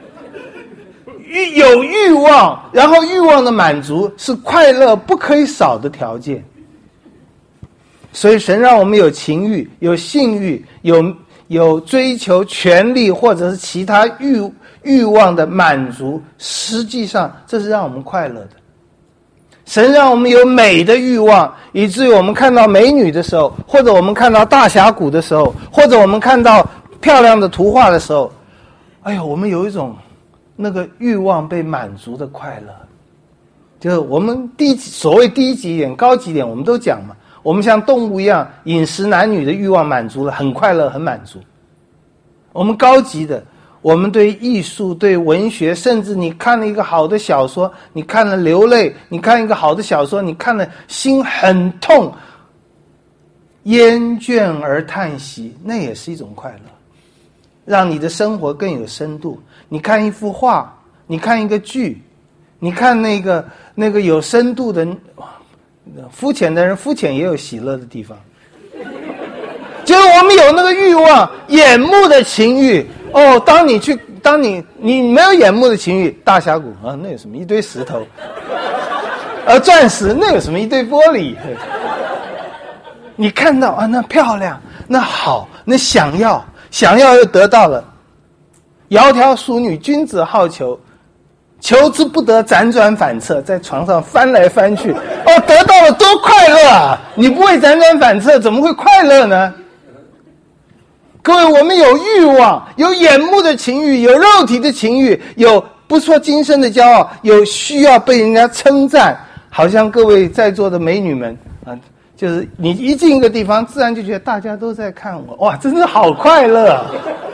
有欲望，然后欲望的满足是快乐不可以少的条件。所以神让我们有情欲，有性欲，有有追求权力或者是其他欲欲望的满足，实际上这是让我们快乐的。神让我们有美的欲望，以至于我们看到美女的时候，或者我们看到大峡谷的时候，或者我们看到漂亮的图画的时候，哎呦，我们有一种那个欲望被满足的快乐。就是我们低所谓低级一点高级一点我们都讲嘛，我们像动物一样，饮食男女的欲望满足了，很快乐很满足。我们高级的，我们对艺术对文学，甚至你看了一个好的小说，你看了流泪，你看一个好的小说，你看了心很痛，厌倦而叹息，那也是一种快乐，让你的生活更有深度。你看一幅画，你看一个剧，你看那个那个有深度的，肤浅的人肤浅也有喜乐的地方。就是我们有那个欲望，眼目的情欲。哦，当你去，当你你没有眼目的情欲，大峡谷啊，那有什么一堆石头，而钻石那有什么一堆玻璃？你看到啊，那漂亮，那好，那想要，想要又得到了。窈窕淑女，君子好逑，求之不得，辗转反侧，在床上翻来翻去。哦，得到了多快乐啊！你不会辗转反侧，怎么会快乐呢？各位，我们有欲望，有眼目的情欲，有肉体的情欲，有不说今生的骄傲，有需要被人家称赞。好像各位在座的美女们啊，就是你一进一个地方，自然就觉得大家都在看我，哇，真是好快乐啊！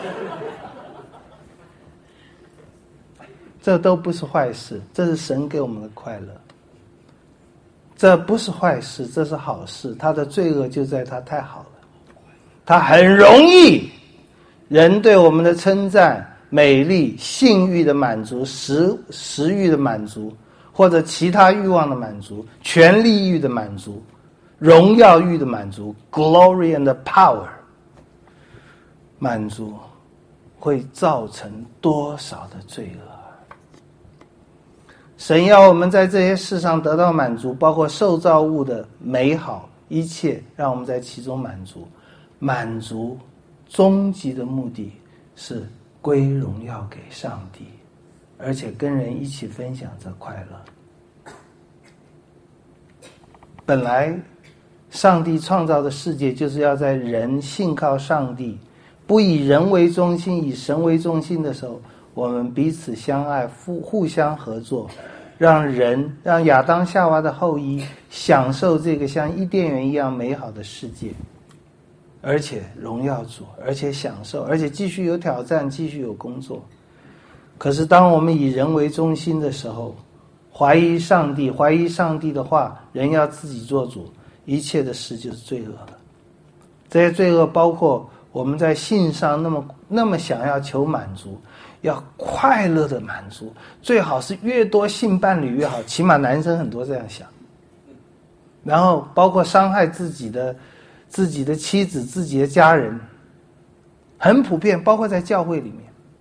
这都不是坏事，这是神给我们的快乐。这不是坏事，这是好事。他的罪恶就在他太好了。他很容易，人对我们的称赞、美丽、性欲的满足、食食欲的满足，或者其他欲望的满足、权力欲的满足、荣耀欲的满足 （glory and power） 满足，会造成多少的罪恶？神要我们在这些事上得到满足，包括受造物的美好，一切让我们在其中满足。满足终极的目的是归荣耀给上帝，而且跟人一起分享这快乐。本来上帝创造的世界就是要在人信靠上帝，不以人为中心，以神为中心的时候，我们彼此相爱，互互相合作，让人让亚当夏娃的后裔享受这个像伊甸园一样美好的世界。 而且荣耀主，而且享受，而且继续有挑战，继续有工作。可是当我们以人为中心的时候，怀疑上帝，怀疑上帝的话，人要自己做主，一切的事就是罪恶了。这些罪恶包括我们在性上那么那么想要求满足，要快乐的满足，最好是越多性伴侣越好，起码男生很多这样想。然后包括伤害自己的自己的妻子、自己的家人，很普遍，包括在教会里面。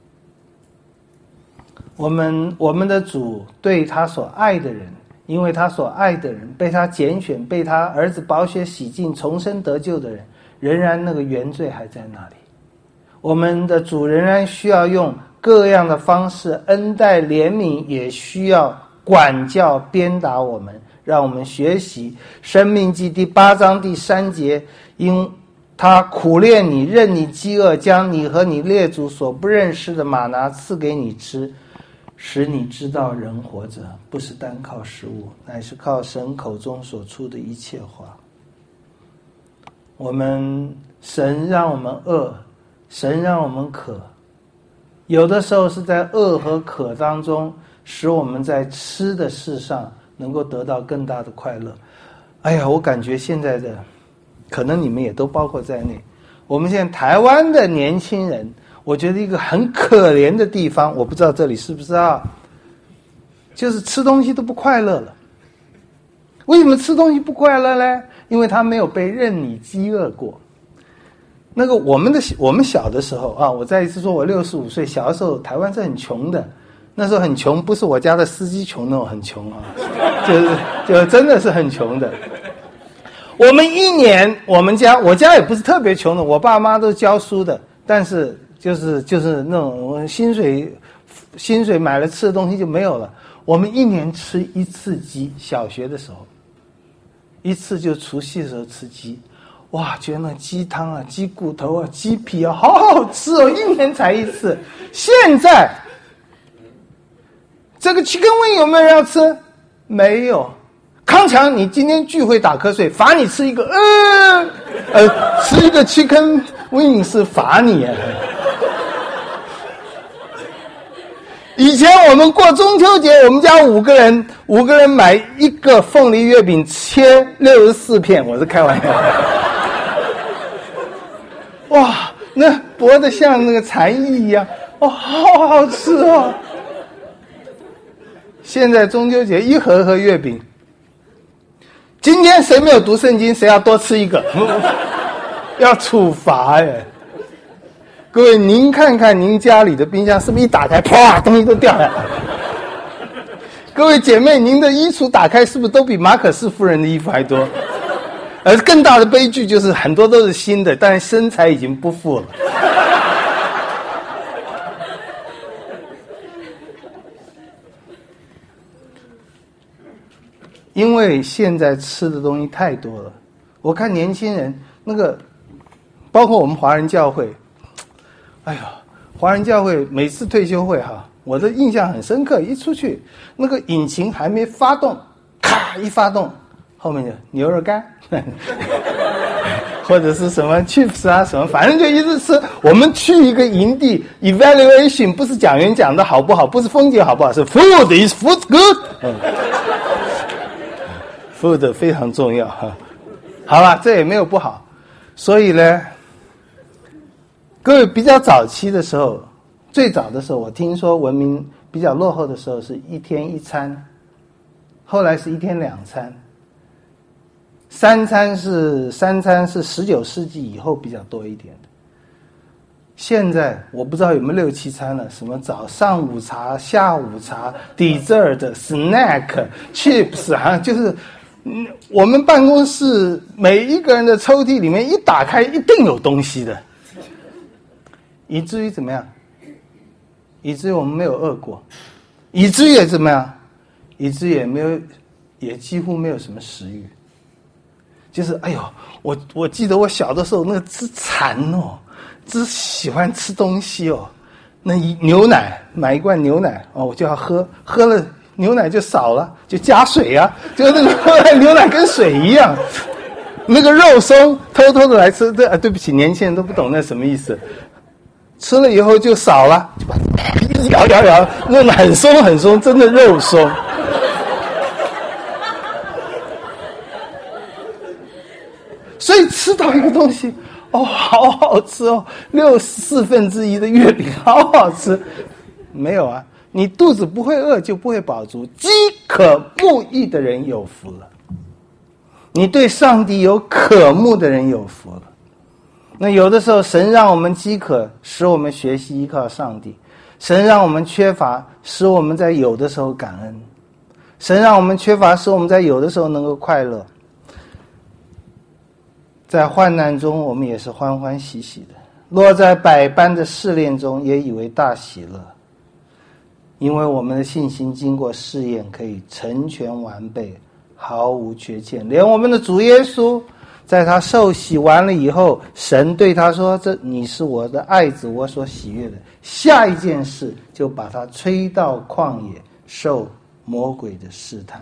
我们我们的主对他所爱的人，因为他所爱的人被他拣选，被他儿子宝血洗净，重生得救的人，仍然那个原罪还在那里。我们的主仍然需要用各样的方式恩待怜悯，也需要管教鞭打我们，让我们学习申命记第八章第三节，因他苦练你，任你饥饿，将你和你列祖所不认识的玛拿赐给你吃，使你知道人活着不是单靠食物，乃是靠神口中所出的一切话。我们神让我们饿，神让我们渴，有的时候是在饿和渴当中，使我们在吃的事上能够得到更大的快乐。哎呀，我感觉现在的，可能你们也都包括在内，我们现在台湾的年轻人，我觉得一个很可怜的地方，我不知道这里是不是啊，就是吃东西都不快乐了。为什么吃东西不快乐呢？因为他没有被任你饥饿过。那个我们的我们小的时候啊，我再一次说，我六十五岁，小的时候台湾是很穷的，那时候很穷，不是我家的司机穷那种很穷啊，就是就真的是很穷的。我们一年，我们家我家也不是特别穷的，我爸妈都教书的，但是就是就是那种薪水薪水买了吃的东西就没有了。我们一年吃一次鸡，小学的时候，一次就除夕的时候吃鸡，哇，觉得那鸡汤啊、鸡骨头啊、鸡皮啊，好好吃哦，一年才一次。现在这个chicken wing有没有人要吃？没有。康强，你今天聚会打瞌睡，罚你吃一个，呃，呃，吃一个chicken wing是罚你啊。以前我们过中秋节，我们家五个人，五个人买一个凤梨月饼，切六十四片，我是开玩笑的。哇，那薄得像那个蝉翼一样，哦，好好吃哦。现在中秋节一盒盒月饼，今天谁没有读圣经，谁要多吃一个，要处罚耶。各位，您看看您家里的冰箱是不是一打开，啪，东西都掉下来？各位姐妹，您的衣橱打开是不是都比马可仕夫人的衣服还多？而更大的悲剧就是很多都是新的，但是身材已经不复了。因为现在吃的东西太多了，我看年轻人那个，包括我们华人教会，哎呀，华人教会每次退休会哈，我的印象很深刻，一出去那个引擎还没发动，咔一发动，后面就牛肉干或者是什么 chips 啊什么，反正就一直吃。我们去一个营地 evaluation 不是讲员讲的好不好，不是风景好不好，是 food is food good、嗯、food 非常重要哈。好了，这也没有不好。所以呢，各位比较早期的时候，最早的时候我听说文明比较落后的时候是一天一餐，后来是一天两餐，三餐是三餐是十九世纪以后比较多一点的。现在我不知道有没有六七餐了，什么早上午茶、下午茶、dessert、snack、chips， 好像就是嗯，我们办公室每一个人的抽屉里面一打开一定有东西的，以至于怎么样？以至于我们没有饿过，以至于也怎么样？以至于也没有，也几乎没有什么食欲。就是哎呦，我我记得我小的时候那个之馋哦，之喜欢吃东西哦，那一牛奶买一罐牛奶哦，我就要喝，喝了牛奶就少了，就加水啊，就那个后来牛奶跟水一样。 那个肉松偷偷的来吃，这啊对不起，年轻人都不懂那什么意思。吃了以后就少了，就把它摇摇摇，弄得很松很松，真的肉松。所以吃到一个东西，哦，好好吃哦，六四分之一的月饼，好好吃。没有啊，你肚子不会饿，就不会饱足。饥渴慕义的人有福了。你对上帝有渴慕的人有福了。那有的时候，神让我们饥渴，使我们学习依靠上帝；神让我们缺乏，使我们在有的时候感恩；神让我们缺乏，使我们在有的时候能够快乐。在患难中，我们也是欢欢喜喜的；落在百般的试炼中，也以为大喜乐。因为我们的信心经过试验，可以成全完备，毫无缺欠。连我们的主耶稣，在他受洗完了以后，神对他说：“这你是我的爱子，我所喜悦的。”下一件事就把他吹到旷野，受魔鬼的试探。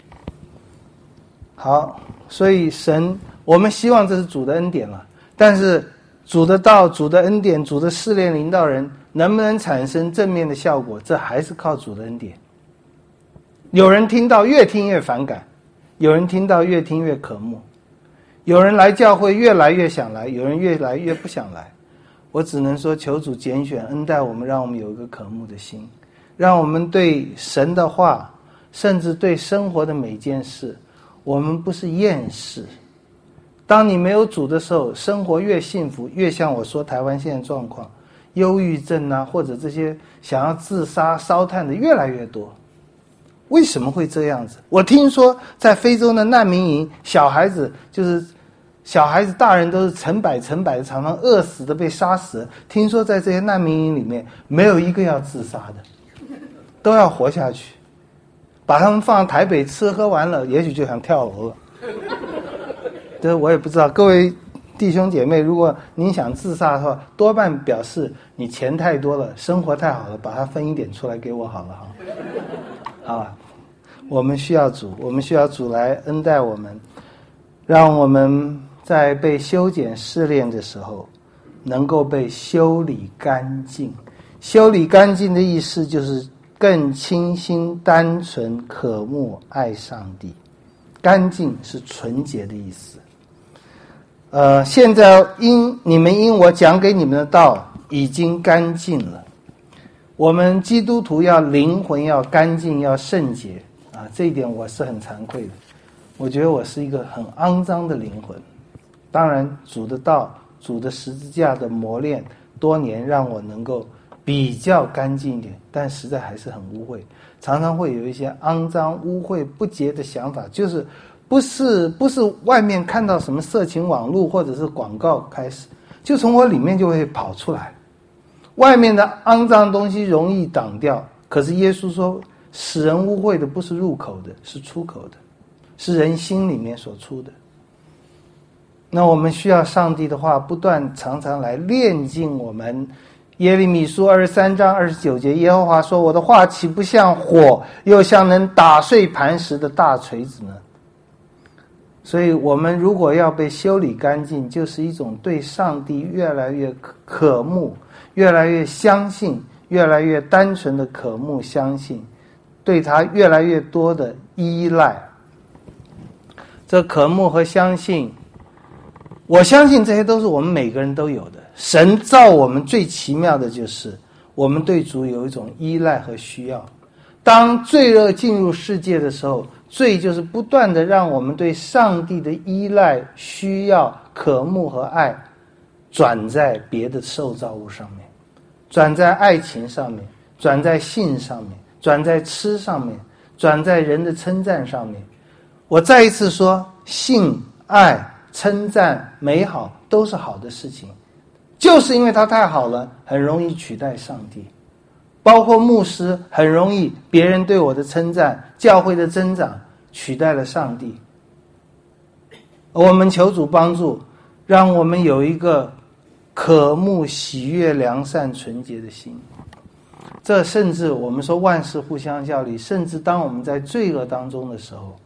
好，所以神，我们希望这是主的恩典了。但是主的道、主的恩典、主的试炼领导人，能不能产生正面的效果，这还是靠主的恩典。有人听到越听越反感，有人听到越听越渴慕，有人来教会越来越想来，有人越来越不想来。我只能说求主拣选恩待我们，让我们有一个渴慕的心，让我们对神的话，甚至对生活的每件事，我们不是厌世。当你没有主的时候，生活越幸福，越像我说台湾现在状况，忧郁症啊，或者这些想要自杀烧炭的越来越多。为什么会这样子？我听说在非洲的难民营，小孩子就是小孩子大人都是成百成百的，常常饿死的，被杀死。听说在这些难民营里面，没有一个要自杀的，都要活下去。把他们放台北吃喝完了，也许就想跳楼了。这我也不知道，各位弟兄姐妹，如果您想自杀的话，多半表示你钱太多了，生活太好了，把它分一点出来给我好了哈。好了，我们需要主，我们需要主来恩待我们，让我们在被修剪试炼的时候，能够被修理干净。修理干净的意思就是更清新、单纯、渴慕、爱上帝。干净是纯洁的意思。呃，现在因你们因我讲给你们的道已经干净了。我们基督徒要灵魂要干净，要圣洁啊，这一点我是很惭愧的。我觉得我是一个很肮脏的灵魂。当然，主的道、主的十字架的磨练，多年让我能够比较干净一点，但实在还是很污秽，常常会有一些肮脏、污秽、不洁的想法，就是不是不是外面看到什么色情网络或者是广告开始，就从我里面就会跑出来。外面的肮脏东西容易挡掉，可是耶稣说，使人污秽的不是入口的，是出口的，是人心里面所出的。那我们需要上帝的话不断常常来炼净我们。耶利米书二十三章二十九节，耶和华说，我的话岂不像火，又像能打碎磐石的大锤子呢？所以我们如果要被修理干净，就是一种对上帝越来越渴慕，越来越相信，越来越单纯的渴慕相信，对他越来越多的依赖。这渴慕和相信，我相信这些都是我们每个人都有的。神造我们最奇妙的就是我们对主有一种依赖和需要。当罪恶进入世界的时候，罪就是不断的让我们对上帝的依赖、需要、渴慕和爱转在别的受造物上面，转在爱情上面，转在性上面，转在吃上面，转在人的称赞上面。我再一次说，性、爱、称赞、美好都是好的事情，就是因为它太好了，很容易取代上帝。包括牧师，很容易别人对我的称赞，教会的增长取代了上帝。我们求主帮助，让我们有一个渴慕、喜悦、良善、纯洁的心。这甚至我们说万事互相效力，甚至当我们在罪恶当中的时候，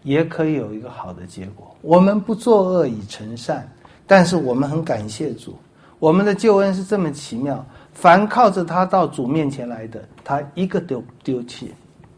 也可以有一个好的结果。我们不作恶以成善，但是我们很感谢主，我们的救恩是这么奇妙，凡靠着他到主面前来的，他一个都丢弃。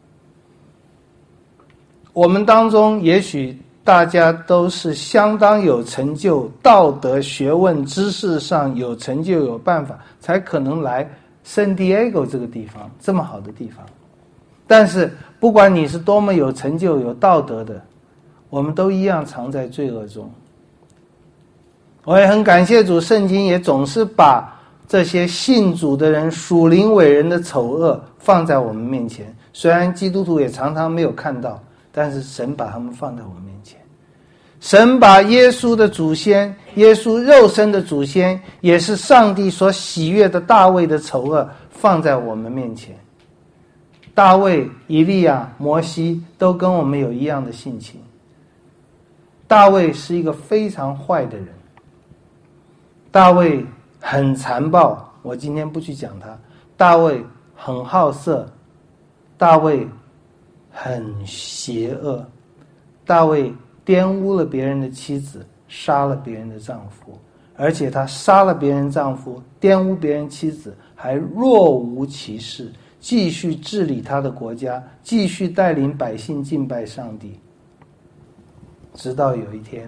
我们当中也许大家都是相当有成就，道德学问知识上有成就有办法，才可能来圣地亚哥这个地方，这么好的地方。但是不管你是多么有成就有道德的，我们都一样藏在罪恶中。我也很感谢主，圣经也总是把这些信主的人属灵伟人的丑恶放在我们面前，虽然基督徒也常常没有看到，但是神把他们放在我们面前。神把耶稣的祖先，耶稣肉身的祖先，也是上帝所喜悦的大卫的丑恶放在我们面前。大卫、以利亚、摩西都跟我们有一样的性情。大卫是一个非常坏的人，大卫很残暴，我今天不去讲他。大卫很好色，大卫很邪恶，大卫玷污了别人的妻子，杀了别人的丈夫，而且他杀了别人丈夫，玷污别人妻子，还若无其事，继续治理他的国家，继续带领百姓敬拜上帝。直到有一天，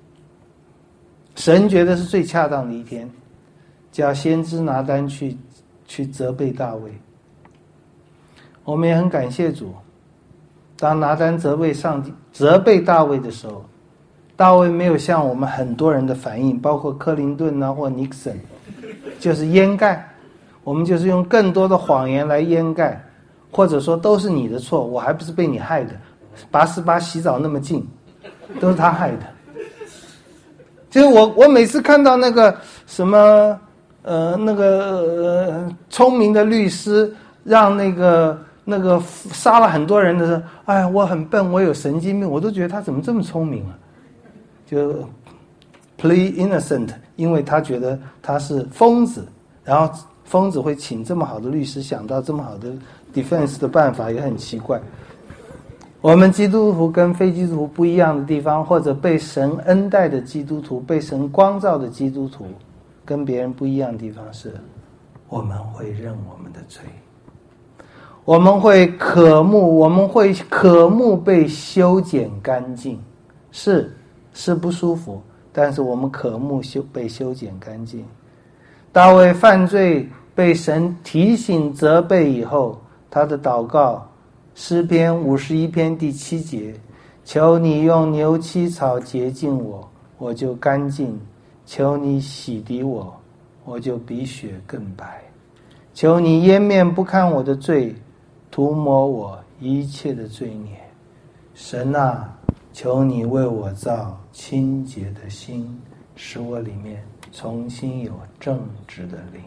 神觉得是最恰当的一天，叫先知拿单去去责备大卫。我们也很感谢主，当拿单责备上帝责备大卫的时候，大卫没有像我们很多人的反应，包括克林顿啊或尼克森，就是掩盖，我们就是用更多的谎言来掩盖，或者说都是你的错，我还不是被你害的，拔十八洗澡那么近，都是他害的。就是我我每次看到那个什么呃那个呃聪明的律师让那个那个杀了很多人的时候，哎，我很笨，我有神经病，我都觉得他怎么这么聪明啊？就 play innocent， 因为他觉得他是疯子，然后疯子会请这么好的律师，想到这么好的 defense 的办法，也很奇怪。我们基督徒跟非基督徒不一样的地方，或者被神恩待的基督徒，被神光照的基督徒跟别人不一样的地方是，我们会认我们的罪，我们会渴慕，我们会渴慕被修剪干净，是是不舒服，但是我们渴慕修被修剪干净。大卫犯罪被神提醒责备以后，他的祷告诗篇五十一篇第七节，求你用牛膝草洁净我，我就干净；求你洗涤我，我就比雪更白。求你掩面不看我的罪，涂抹我一切的罪孽。神啊，求你为我造清洁的心，使我里面重新有正直的灵。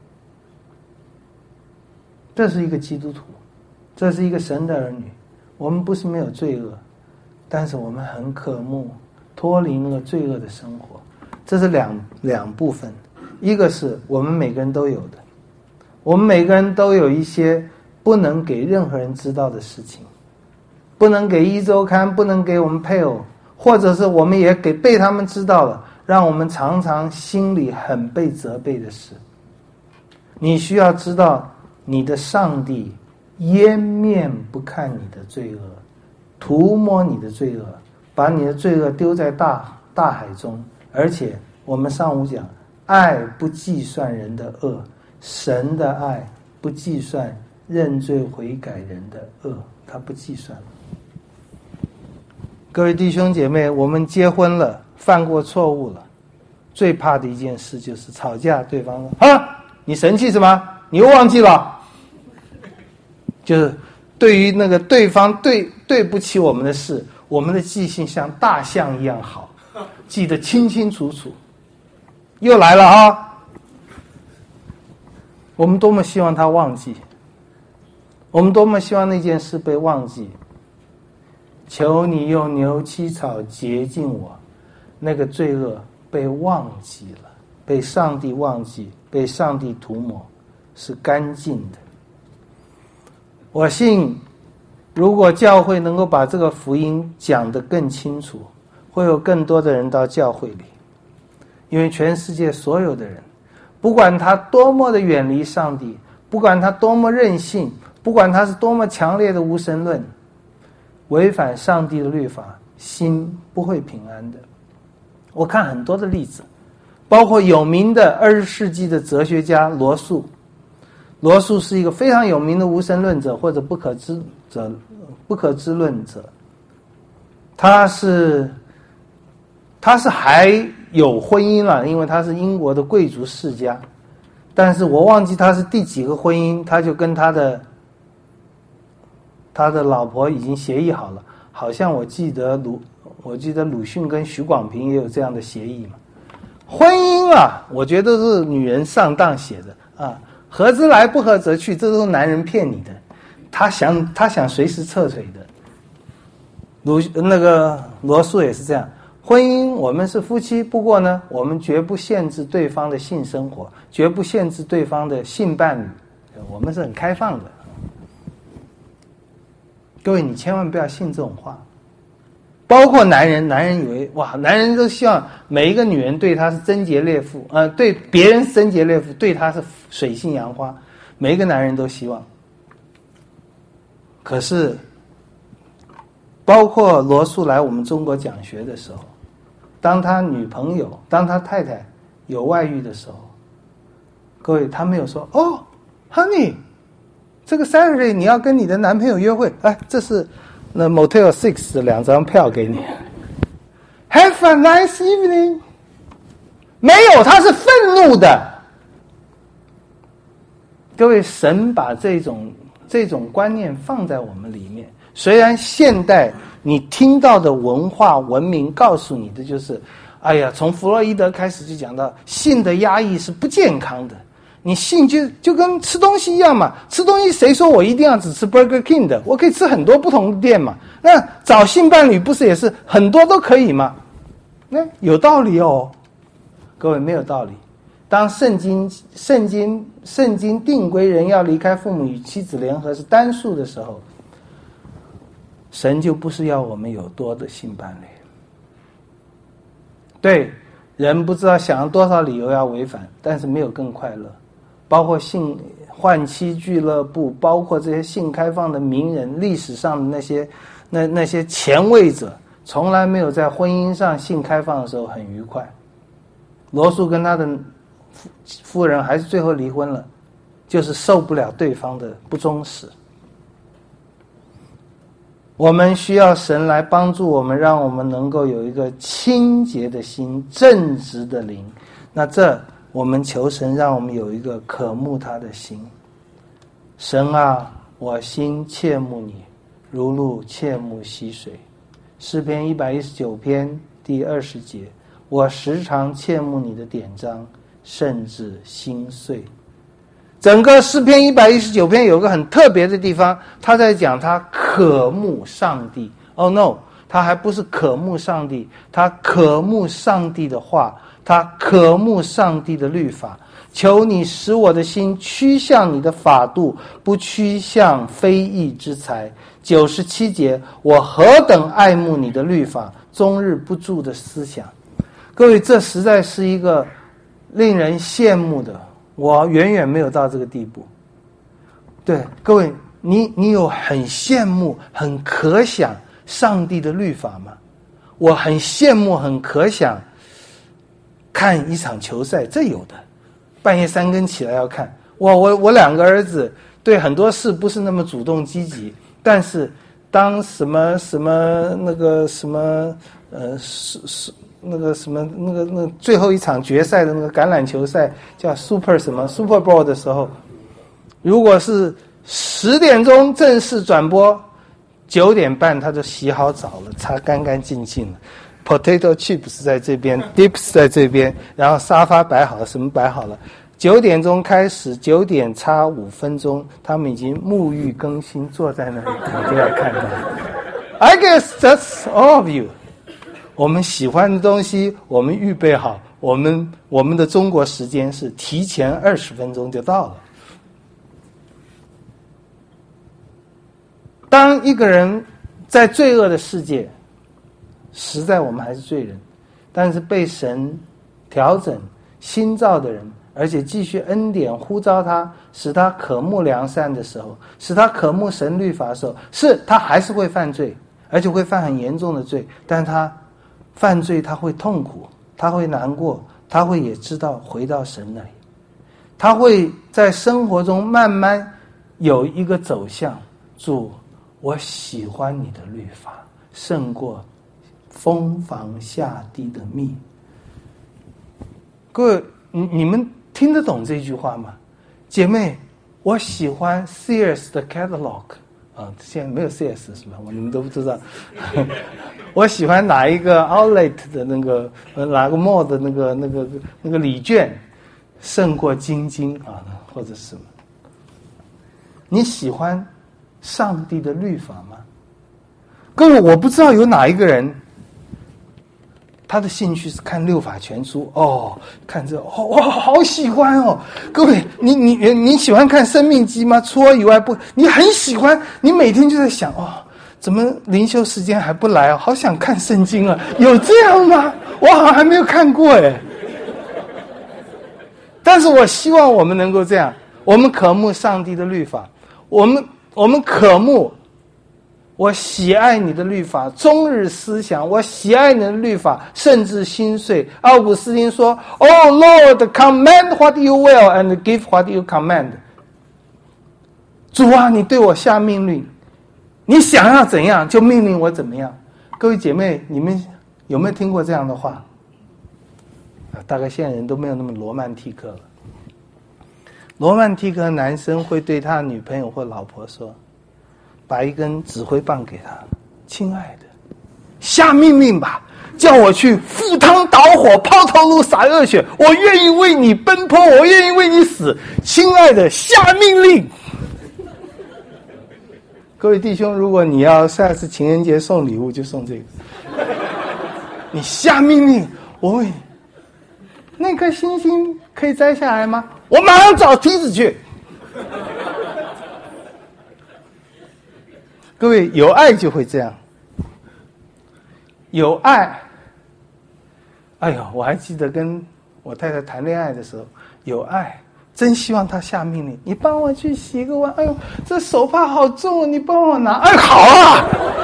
这是一个基督徒，这是一个神的儿女。我们不是没有罪恶，但是我们很渴慕脱离那个罪恶的生活。这是两两部分，一个是我们每个人都有的，我们每个人都有一些不能给任何人知道的事情，不能给一周刊，不能给我们配偶，或者是我们也给被他们知道了，让我们常常心里很被责备的事。你需要知道，你的上帝掩面不看你的罪恶，涂抹你的罪恶，把你的罪恶丢在大大海中。而且我们上午讲，爱不计算人的恶，神的爱不计算认罪悔改人的恶，他不计算。各位弟兄姐妹，我们结婚了，犯过错误了，最怕的一件事就是吵架，对方说啊，你生气什么？你又忘记了？就是对于那个对方对对不起我们的事，我们的记性像大象一样好，记得清清楚楚。又来了啊！我们多么希望他忘记，我们多么希望那件事被忘记。求你用牛膝草洁净我，那个罪恶被忘记了，被上帝忘记，被上帝涂抹，是干净的。我信如果教会能够把这个福音讲得更清楚，会有更多的人到教会里。因为全世界所有的人，不管他多么的远离上帝，不管他多么任性，不管他是多么强烈的无神论，违反上帝的律法，心不会平安的。我看很多的例子，包括有名的二十世纪的哲学家罗素。罗素是一个非常有名的无神论者或者不可知者不可知论者。他是他是还有婚姻了，因为他是英国的贵族世家，但是我忘记他是第几个婚姻，他就跟他的他的老婆已经协议好了，好像我记得鲁我记得鲁迅跟许广平也有这样的协议嘛。婚姻啊，我觉得是女人上当写的啊，合则来不合则去，这都是男人骗你的，他想他想随时撤腿的。鲁那个罗素也是这样，婚姻我们是夫妻，不过呢，我们绝不限制对方的性生活，绝不限制对方的性伴侣，我们是很开放的。各位，你千万不要信这种话。包括男人，男人以为哇，男人都希望每一个女人对他是贞洁烈妇，呃，对别人是贞洁烈妇，对他是水性杨花，每一个男人都希望。可是，包括罗素来我们中国讲学的时候，当他女朋友，当他太太有外遇的时候，各位，他没有说哦 ，Honey， 这个 Saturday 你要跟你的男朋友约会，哎，这是那 Motel Six 的两张票给你 ，Have a nice evening。没有，他是愤怒的。各位，神把这种这种观念放在我们里面。虽然现代你听到的文化文明告诉你的就是，哎呀，从弗洛伊德开始就讲到性的压抑是不健康的。你性就就跟吃东西一样嘛，吃东西谁说我一定要只吃 Burger King 的？我可以吃很多不同的店嘛。那找性伴侣不是也是很多都可以吗？那有道理哦，各位，没有道理。当圣经圣经圣经定规人要离开父母与妻子联合是单数的时候，神就不是要我们有多的性伴侣。对，人不知道想了多少理由要违反，但是没有更快乐。包括性换妻俱乐部，包括这些性开放的名人，历史上的那些那那些前卫者，从来没有在婚姻上性开放的时候很愉快。罗素跟他的夫人还是最后离婚了，就是受不了对方的不忠实。我们需要神来帮助我们，让我们能够有一个清洁的心，正直的灵。那这我们求神让我们有一个渴慕他的心。神啊，我心切慕你，如鹿切慕溪水。诗篇一百一十九篇第二十节，我时常切慕你的典章，甚至心碎。整个诗篇一百一十九篇有个很特别的地方，他在讲他渴慕上帝。Oh no， 他还不是渴慕上帝，他渴慕上帝的话，他渴慕上帝的律法。求你使我的心趋向你的法度，不趋向非义之财。九十七节，我何等爱慕你的律法，终日不住的思想。各位，这实在是一个令人羡慕的，我远远没有到这个地步。对，各位，你你有很羡慕很可想上帝的律法吗？我很羡慕很可想看一场球赛，这有的，半夜三更起来要看。我我我两个儿子对很多事不是那么主动积极，但是当什么什么那个什么呃是是那个什么那个那个最后一场决赛的那个橄榄球赛叫 Super 什么 Super Bowl 的时候，如果是十点钟正式转播，九点半他就洗好澡了，擦干干净净了。Potato chips 在这边 ，dips 在这边，然后沙发摆好了，什么摆好了。九点钟开始，九点差五分钟，他们已经沐浴更新，坐在那里，我就要看到。I guess that's all of you。我们喜欢的东西，我们预备好，我们我们的中国时间是提前二十分钟就到了。 当一个人在罪恶的世界，实在我们还是罪人，但是被神调整新造的人，而且继续恩典呼召他，使他渴慕良善的时候，使他渴慕神律法的时候，是他还是会犯罪，而且会犯很严重的罪，但他犯罪他会痛苦，他会难过，他会也知道回到神那里，他会在生活中慢慢有一个走向，主，我喜欢你的律法胜过蜂房下地的蜜。各位，你你们听得懂这句话吗？姐妹，我喜欢 Sears 的 catalog 啊，现在没有 Sears 是吧？我你们都不知道。我喜欢哪一个 outlet 的那个呃哪个 mall 的那个那个那个礼券胜过金金啊，或者什么？你喜欢上帝的律法吗？各位，我不知道有哪一个人他的兴趣是看六法全书哦，看这哦，我好喜欢哦。各位，你你你喜欢看生命记吗？除我以外不，你很喜欢，你每天就在想哦，怎么灵修时间还不来啊？好想看圣经啊，有这样吗？我好像还没有看过哎。但是我希望我们能够这样，我们渴慕上帝的律法，我们我们渴慕。我喜爱你的律法，终日思想。我喜爱你的律法，甚至心碎。奥古斯丁说 ：“Oh Lord, command what you will and give what you command。”主啊，你对我下命令，你想要怎样就命令我怎么样。各位姐妹，你们有没有听过这样的话？啊，大概现在人都没有那么罗曼蒂克了。罗曼蒂克的男生会对他的女朋友或老婆说。把一根指挥棒给他，亲爱的，下命令吧，叫我去赴汤蹈火，抛头颅洒热血，我愿意为你奔波，我愿意为你死，亲爱的，下命令。各位弟兄，如果你要下次情人节送礼物，就送这个。你下命令，我问你，那颗星星可以摘下来吗？我马上找梯子去。各位，有爱就会这样。有爱，哎呦，我还记得跟我太太谈恋爱的时候，有爱，真希望她下命令，你帮我去洗个碗。哎呦，这手帕好重，你帮我拿。哎，好啊。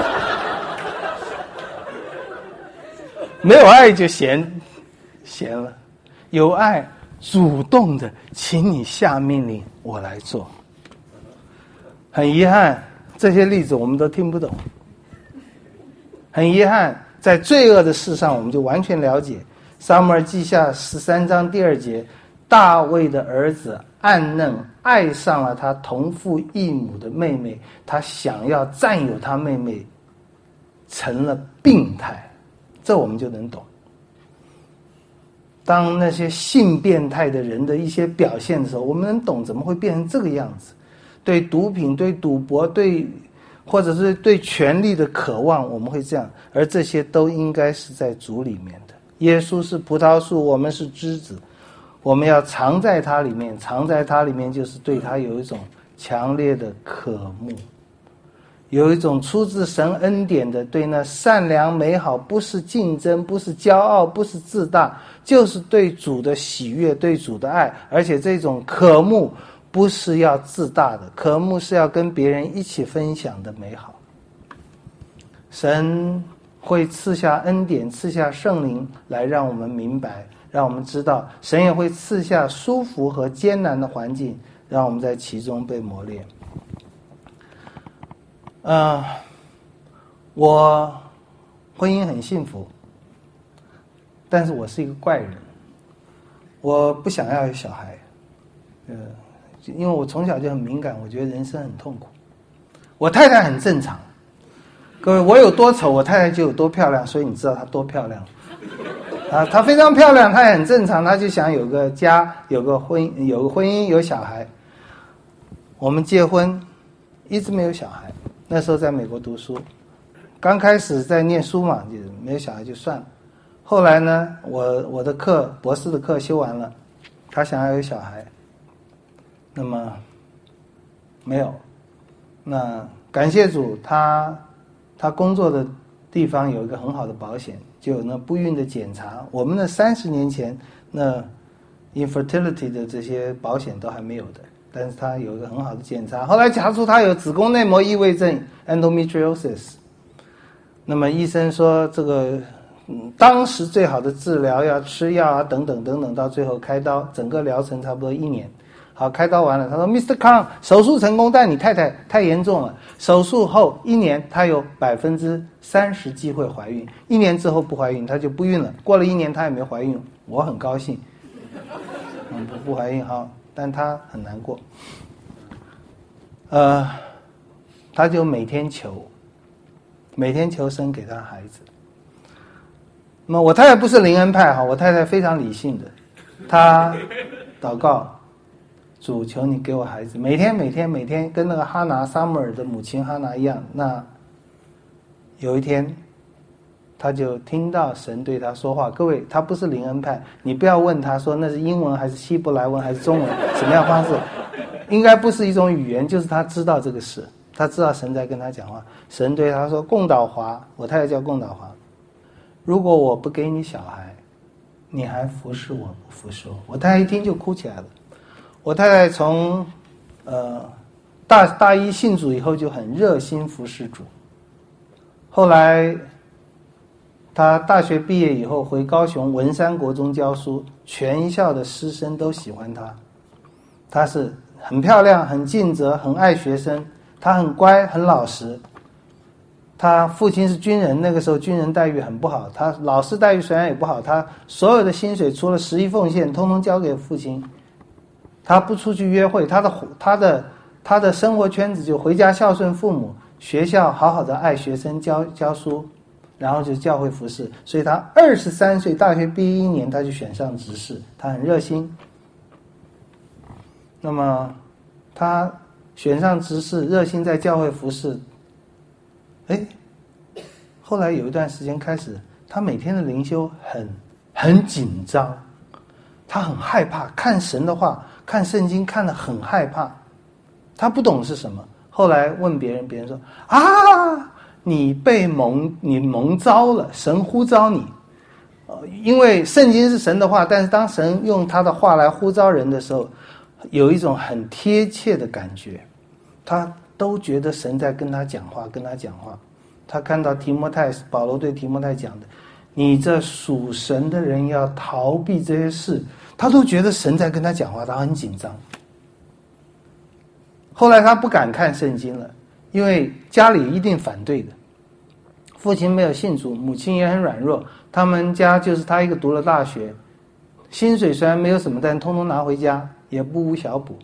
没有爱就闲闲了，有爱，主动的，请你下命令，我来做。很遗憾。这些例子我们都听不懂，很遗憾，在罪恶的事上我们就完全了解。撒母耳记下十三章第二节，大卫的儿子暗嫩爱上了他同父异母的妹妹，他想要占有他妹妹，成了病态，这我们就能懂。当那些性变态的人的一些表现的时候，我们能懂怎么会变成这个样子。对毒品、对赌博、对或者是对权力的渴望，我们会这样，而这些都应该是在主里面的。耶稣是葡萄树，我们是枝子，我们要藏在它里面，藏在它里面就是对它有一种强烈的渴慕，有一种出自神恩典的对那善良美好，不是竞争，不是骄傲，不是自大，就是对主的喜悦，对主的爱，而且这种渴慕不是要自大的，渴慕是要跟别人一起分享的美好。神会赐下恩典，赐下圣灵来让我们明白，让我们知道，神也会赐下舒服和艰难的环境，让我们在其中被磨练。呃，我婚姻很幸福，但是我是一个怪人，我不想要有小孩，呃因为我从小就很敏感，我觉得人生很痛苦。我太太很正常，各位，我有多丑，我太太就有多漂亮，所以你知道她多漂亮啊？她非常漂亮，她也很正常，她就想有个家，有个婚，有个婚姻，有小孩。我们结婚，一直没有小孩。那时候在美国读书，刚开始在念书嘛，就没有小孩就算了。后来呢，我我的课，博士的课修完了，她想要有小孩。那么没有，那感谢主，他他工作的地方有一个很好的保险，就有那不孕的检查。我们的三十年前那 infertility 的这些保险都还没有的，但是他有一个很好的检查。后来查出他有子宫内膜异位症 endometriosis， 那么医生说这个、嗯、当时最好的治疗要吃药啊等等等等，到最后开刀，整个疗程差不多一年。好，开刀完了，他说 Mister Kang 手术成功，但你太太太严重了，手术后一年她有百分之三十机会怀孕，一年之后不怀孕她就不孕了，过了一年她也没怀孕，我很高兴，嗯，不不怀孕好，但她很难过，呃，她就每天求，每天求生给她孩子。那么我太太不是灵恩派哈，我太太非常理性的，她祷告。主求你给我孩子，每天每天每天跟那个哈拿撒母耳的母亲哈拿一样。那有一天他就听到神对他说话，各位他不是灵恩派，你不要问他说那是英文还是希伯来文还是中文什么样方式，应该不是一种语言，就是他知道这个事，他知道神在跟他讲话。神对他说，贡岛华，我太太叫贡岛华，如果我不给你小孩，你还服侍我不服侍我？我太太一听就哭起来了。我太太从呃大大一信主以后就很热心服侍主，后来她大学毕业以后回高雄文山国中教书，全校的师生都喜欢她。她是很漂亮、很尽责、很爱学生，她很乖、很老实。她父亲是军人，那个时候军人待遇很不好，她老师待遇虽然也不好，她所有的薪水除了十一奉献，通通交给父亲。他不出去约会，他的他的他的生活圈子就回家孝顺父母，学校好好的爱学生，教教书，然后就教会服侍。所以他二十三岁大学毕业一年，他就选上执事，他很热心。那么他选上执事，热心在教会服侍。哎，后来有一段时间开始，他每天的灵修很很紧张，他很害怕看神的话。看圣经看得很害怕，他不懂是什么。后来问别人，别人说啊，你被蒙，你蒙召了，神呼召你。呃，因为圣经是神的话，但是当神用他的话来呼召人的时候，有一种很贴切的感觉，他都觉得神在跟他讲话，跟他讲话。他看到提摩太，保罗对提摩太讲的，你这属神的人要逃避这些事。他都觉得神在跟他讲话，他很紧张。后来他不敢看圣经了，因为家里一定反对的。父亲没有信主，母亲也很软弱，他们家就是他一个读了大学，薪水虽然没有什么，但通通拿回家，也不无小补。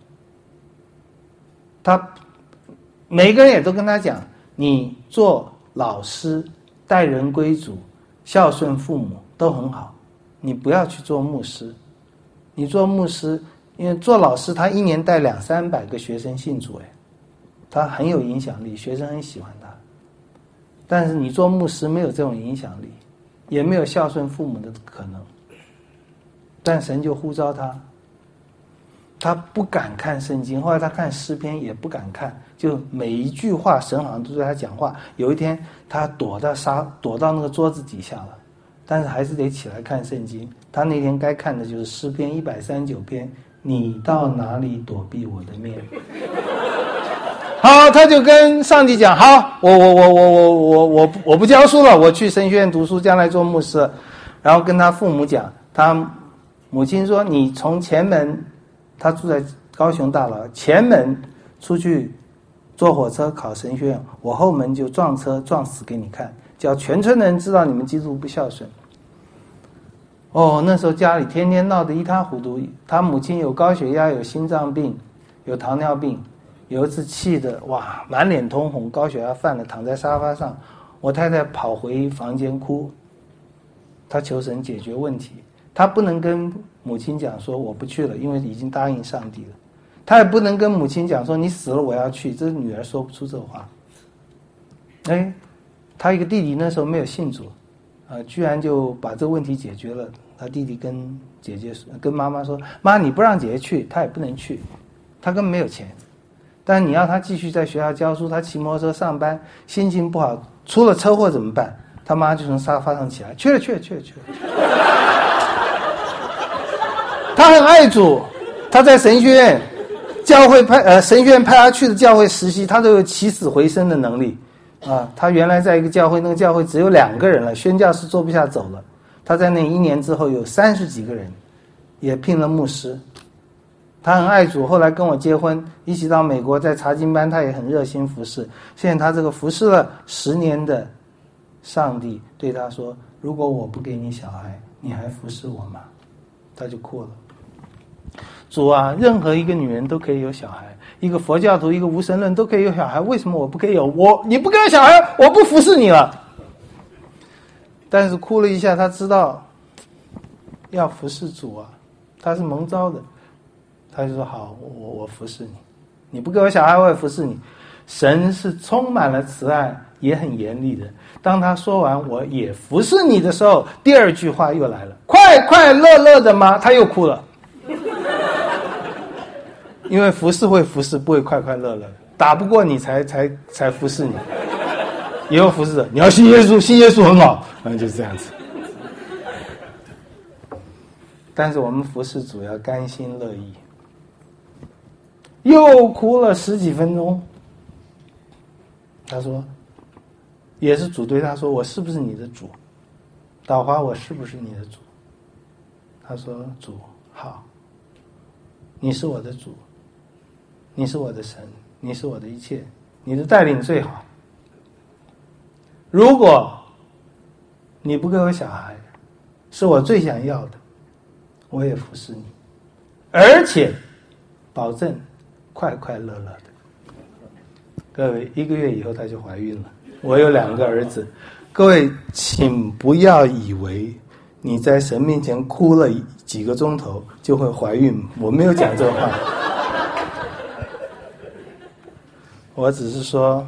他每个人也都跟他讲，你做老师、待人归主、孝顺父母都很好，你不要去做牧师。你做牧师，因为做老师他一年带两三百个学生信主，哎，他很有影响力，学生很喜欢他。但是你做牧师没有这种影响力，也没有孝顺父母的可能。但神就呼召他，他不敢看圣经，后来他看诗篇也不敢看，就每一句话神好像都对他讲话。有一天他躲到沙躲到那个桌子底下了，但是还是得起来看圣经。他那天该看的就是诗篇一百三十九篇，你到哪里躲避我的面？好，他就跟上帝讲，好，我我我我我我我我不教书了，我去神学院读书，将来做牧师。然后跟他父母讲，他母亲说，你从前门，他住在高雄大老，前门出去坐火车考神学院，我后门就撞车撞死给你看，叫全村人知道你们基督徒不孝顺。哦，那时候家里天天闹得一塌糊涂，他母亲有高血压，有心脏病，有糖尿病。有一次气得哇，满脸通红，高血压犯了，躺在沙发上。我太太跑回房间哭，她求神解决问题。她不能跟母亲讲说我不去了，因为已经答应上帝了。她也不能跟母亲讲说你死了我要去，这女儿说不出这话。哎，她一个弟弟那时候没有信主，呃，居然就把这个问题解决了。他弟弟跟姐姐跟妈妈说，妈你不让姐姐去，她也不能去，她根本没有钱。 但你要他继续在学校教书，他骑摩托车上班，心情不好，出了车祸怎么办？他妈就从沙发上起来，去了去了去了去了。他很爱主，他在神学院教会派呃神学院派他去的教会实习，他都有起死回生的能力啊。他原来在一个教会，那个教会只有两个人了，宣教士做不下走了。他在那一年之后有三十几个人，也聘了牧师。他很爱主，后来跟我结婚，一起到美国，在查经班，他也很热心服侍。现在他这个服侍了十年的上帝对他说：“如果我不给你小孩，你还服侍我吗？”他就哭了。主啊，任何一个女人都可以有小孩，一个佛教徒，一个无神论都可以有小孩，为什么我不可以有？我你不给我小孩，我不服侍你了。但是哭了一下，他知道要服侍主啊，他是蒙召的。他就说好，我我服侍你，你不给我小孩，我也服侍你。神是充满了慈爱，也很严厉的。当他说完我也服侍你的时候，第二句话又来了，快快乐乐的吗？他又哭了。因为服侍会服侍，不会快快乐乐，打不过你才才才服侍你。以后服侍的，你要信耶稣，信耶稣很好，反正就是这样子。但是我们服侍主要甘心乐意。又哭了十几分钟，他说也是主对他说，我是不是你的主？导华，我是不是你的主？他说主好，你是我的主，你是我的神，你是我的一切，你的带领最好。如果你不给我小孩，是我最想要的，我也服侍你，而且保证快快乐乐的。各位，一个月以后她就怀孕了。我有两个儿子，各位请不要以为你在神面前哭了几个钟头就会怀孕，我没有讲这话。我只是说，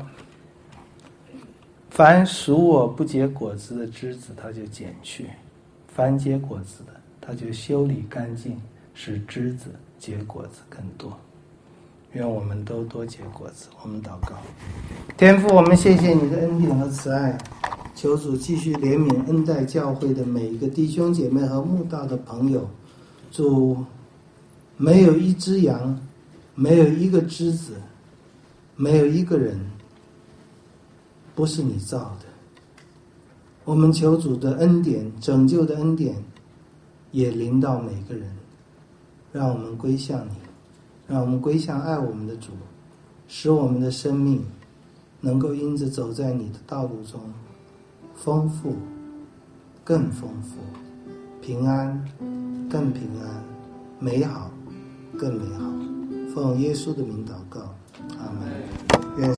凡属我不结果子的枝子，他就剪去；凡结果子的，他就修理干净，使枝子结果子更多。愿我们都多结果子。我们祷告，天父，我们谢谢你的恩典和慈爱，求主继续怜悯恩待教会的每一个弟兄姐妹和慕道的朋友。主，没有一只羊，没有一个枝子，没有一个人不是你造的。我们求主的恩典，拯救的恩典也临到每个人，让我们归向你，让我们归向爱我们的主，使我们的生命能够因着走在你的道路中丰富，更丰富，平安更平安，美好更美好。奉耶稣的名祷告，阿们。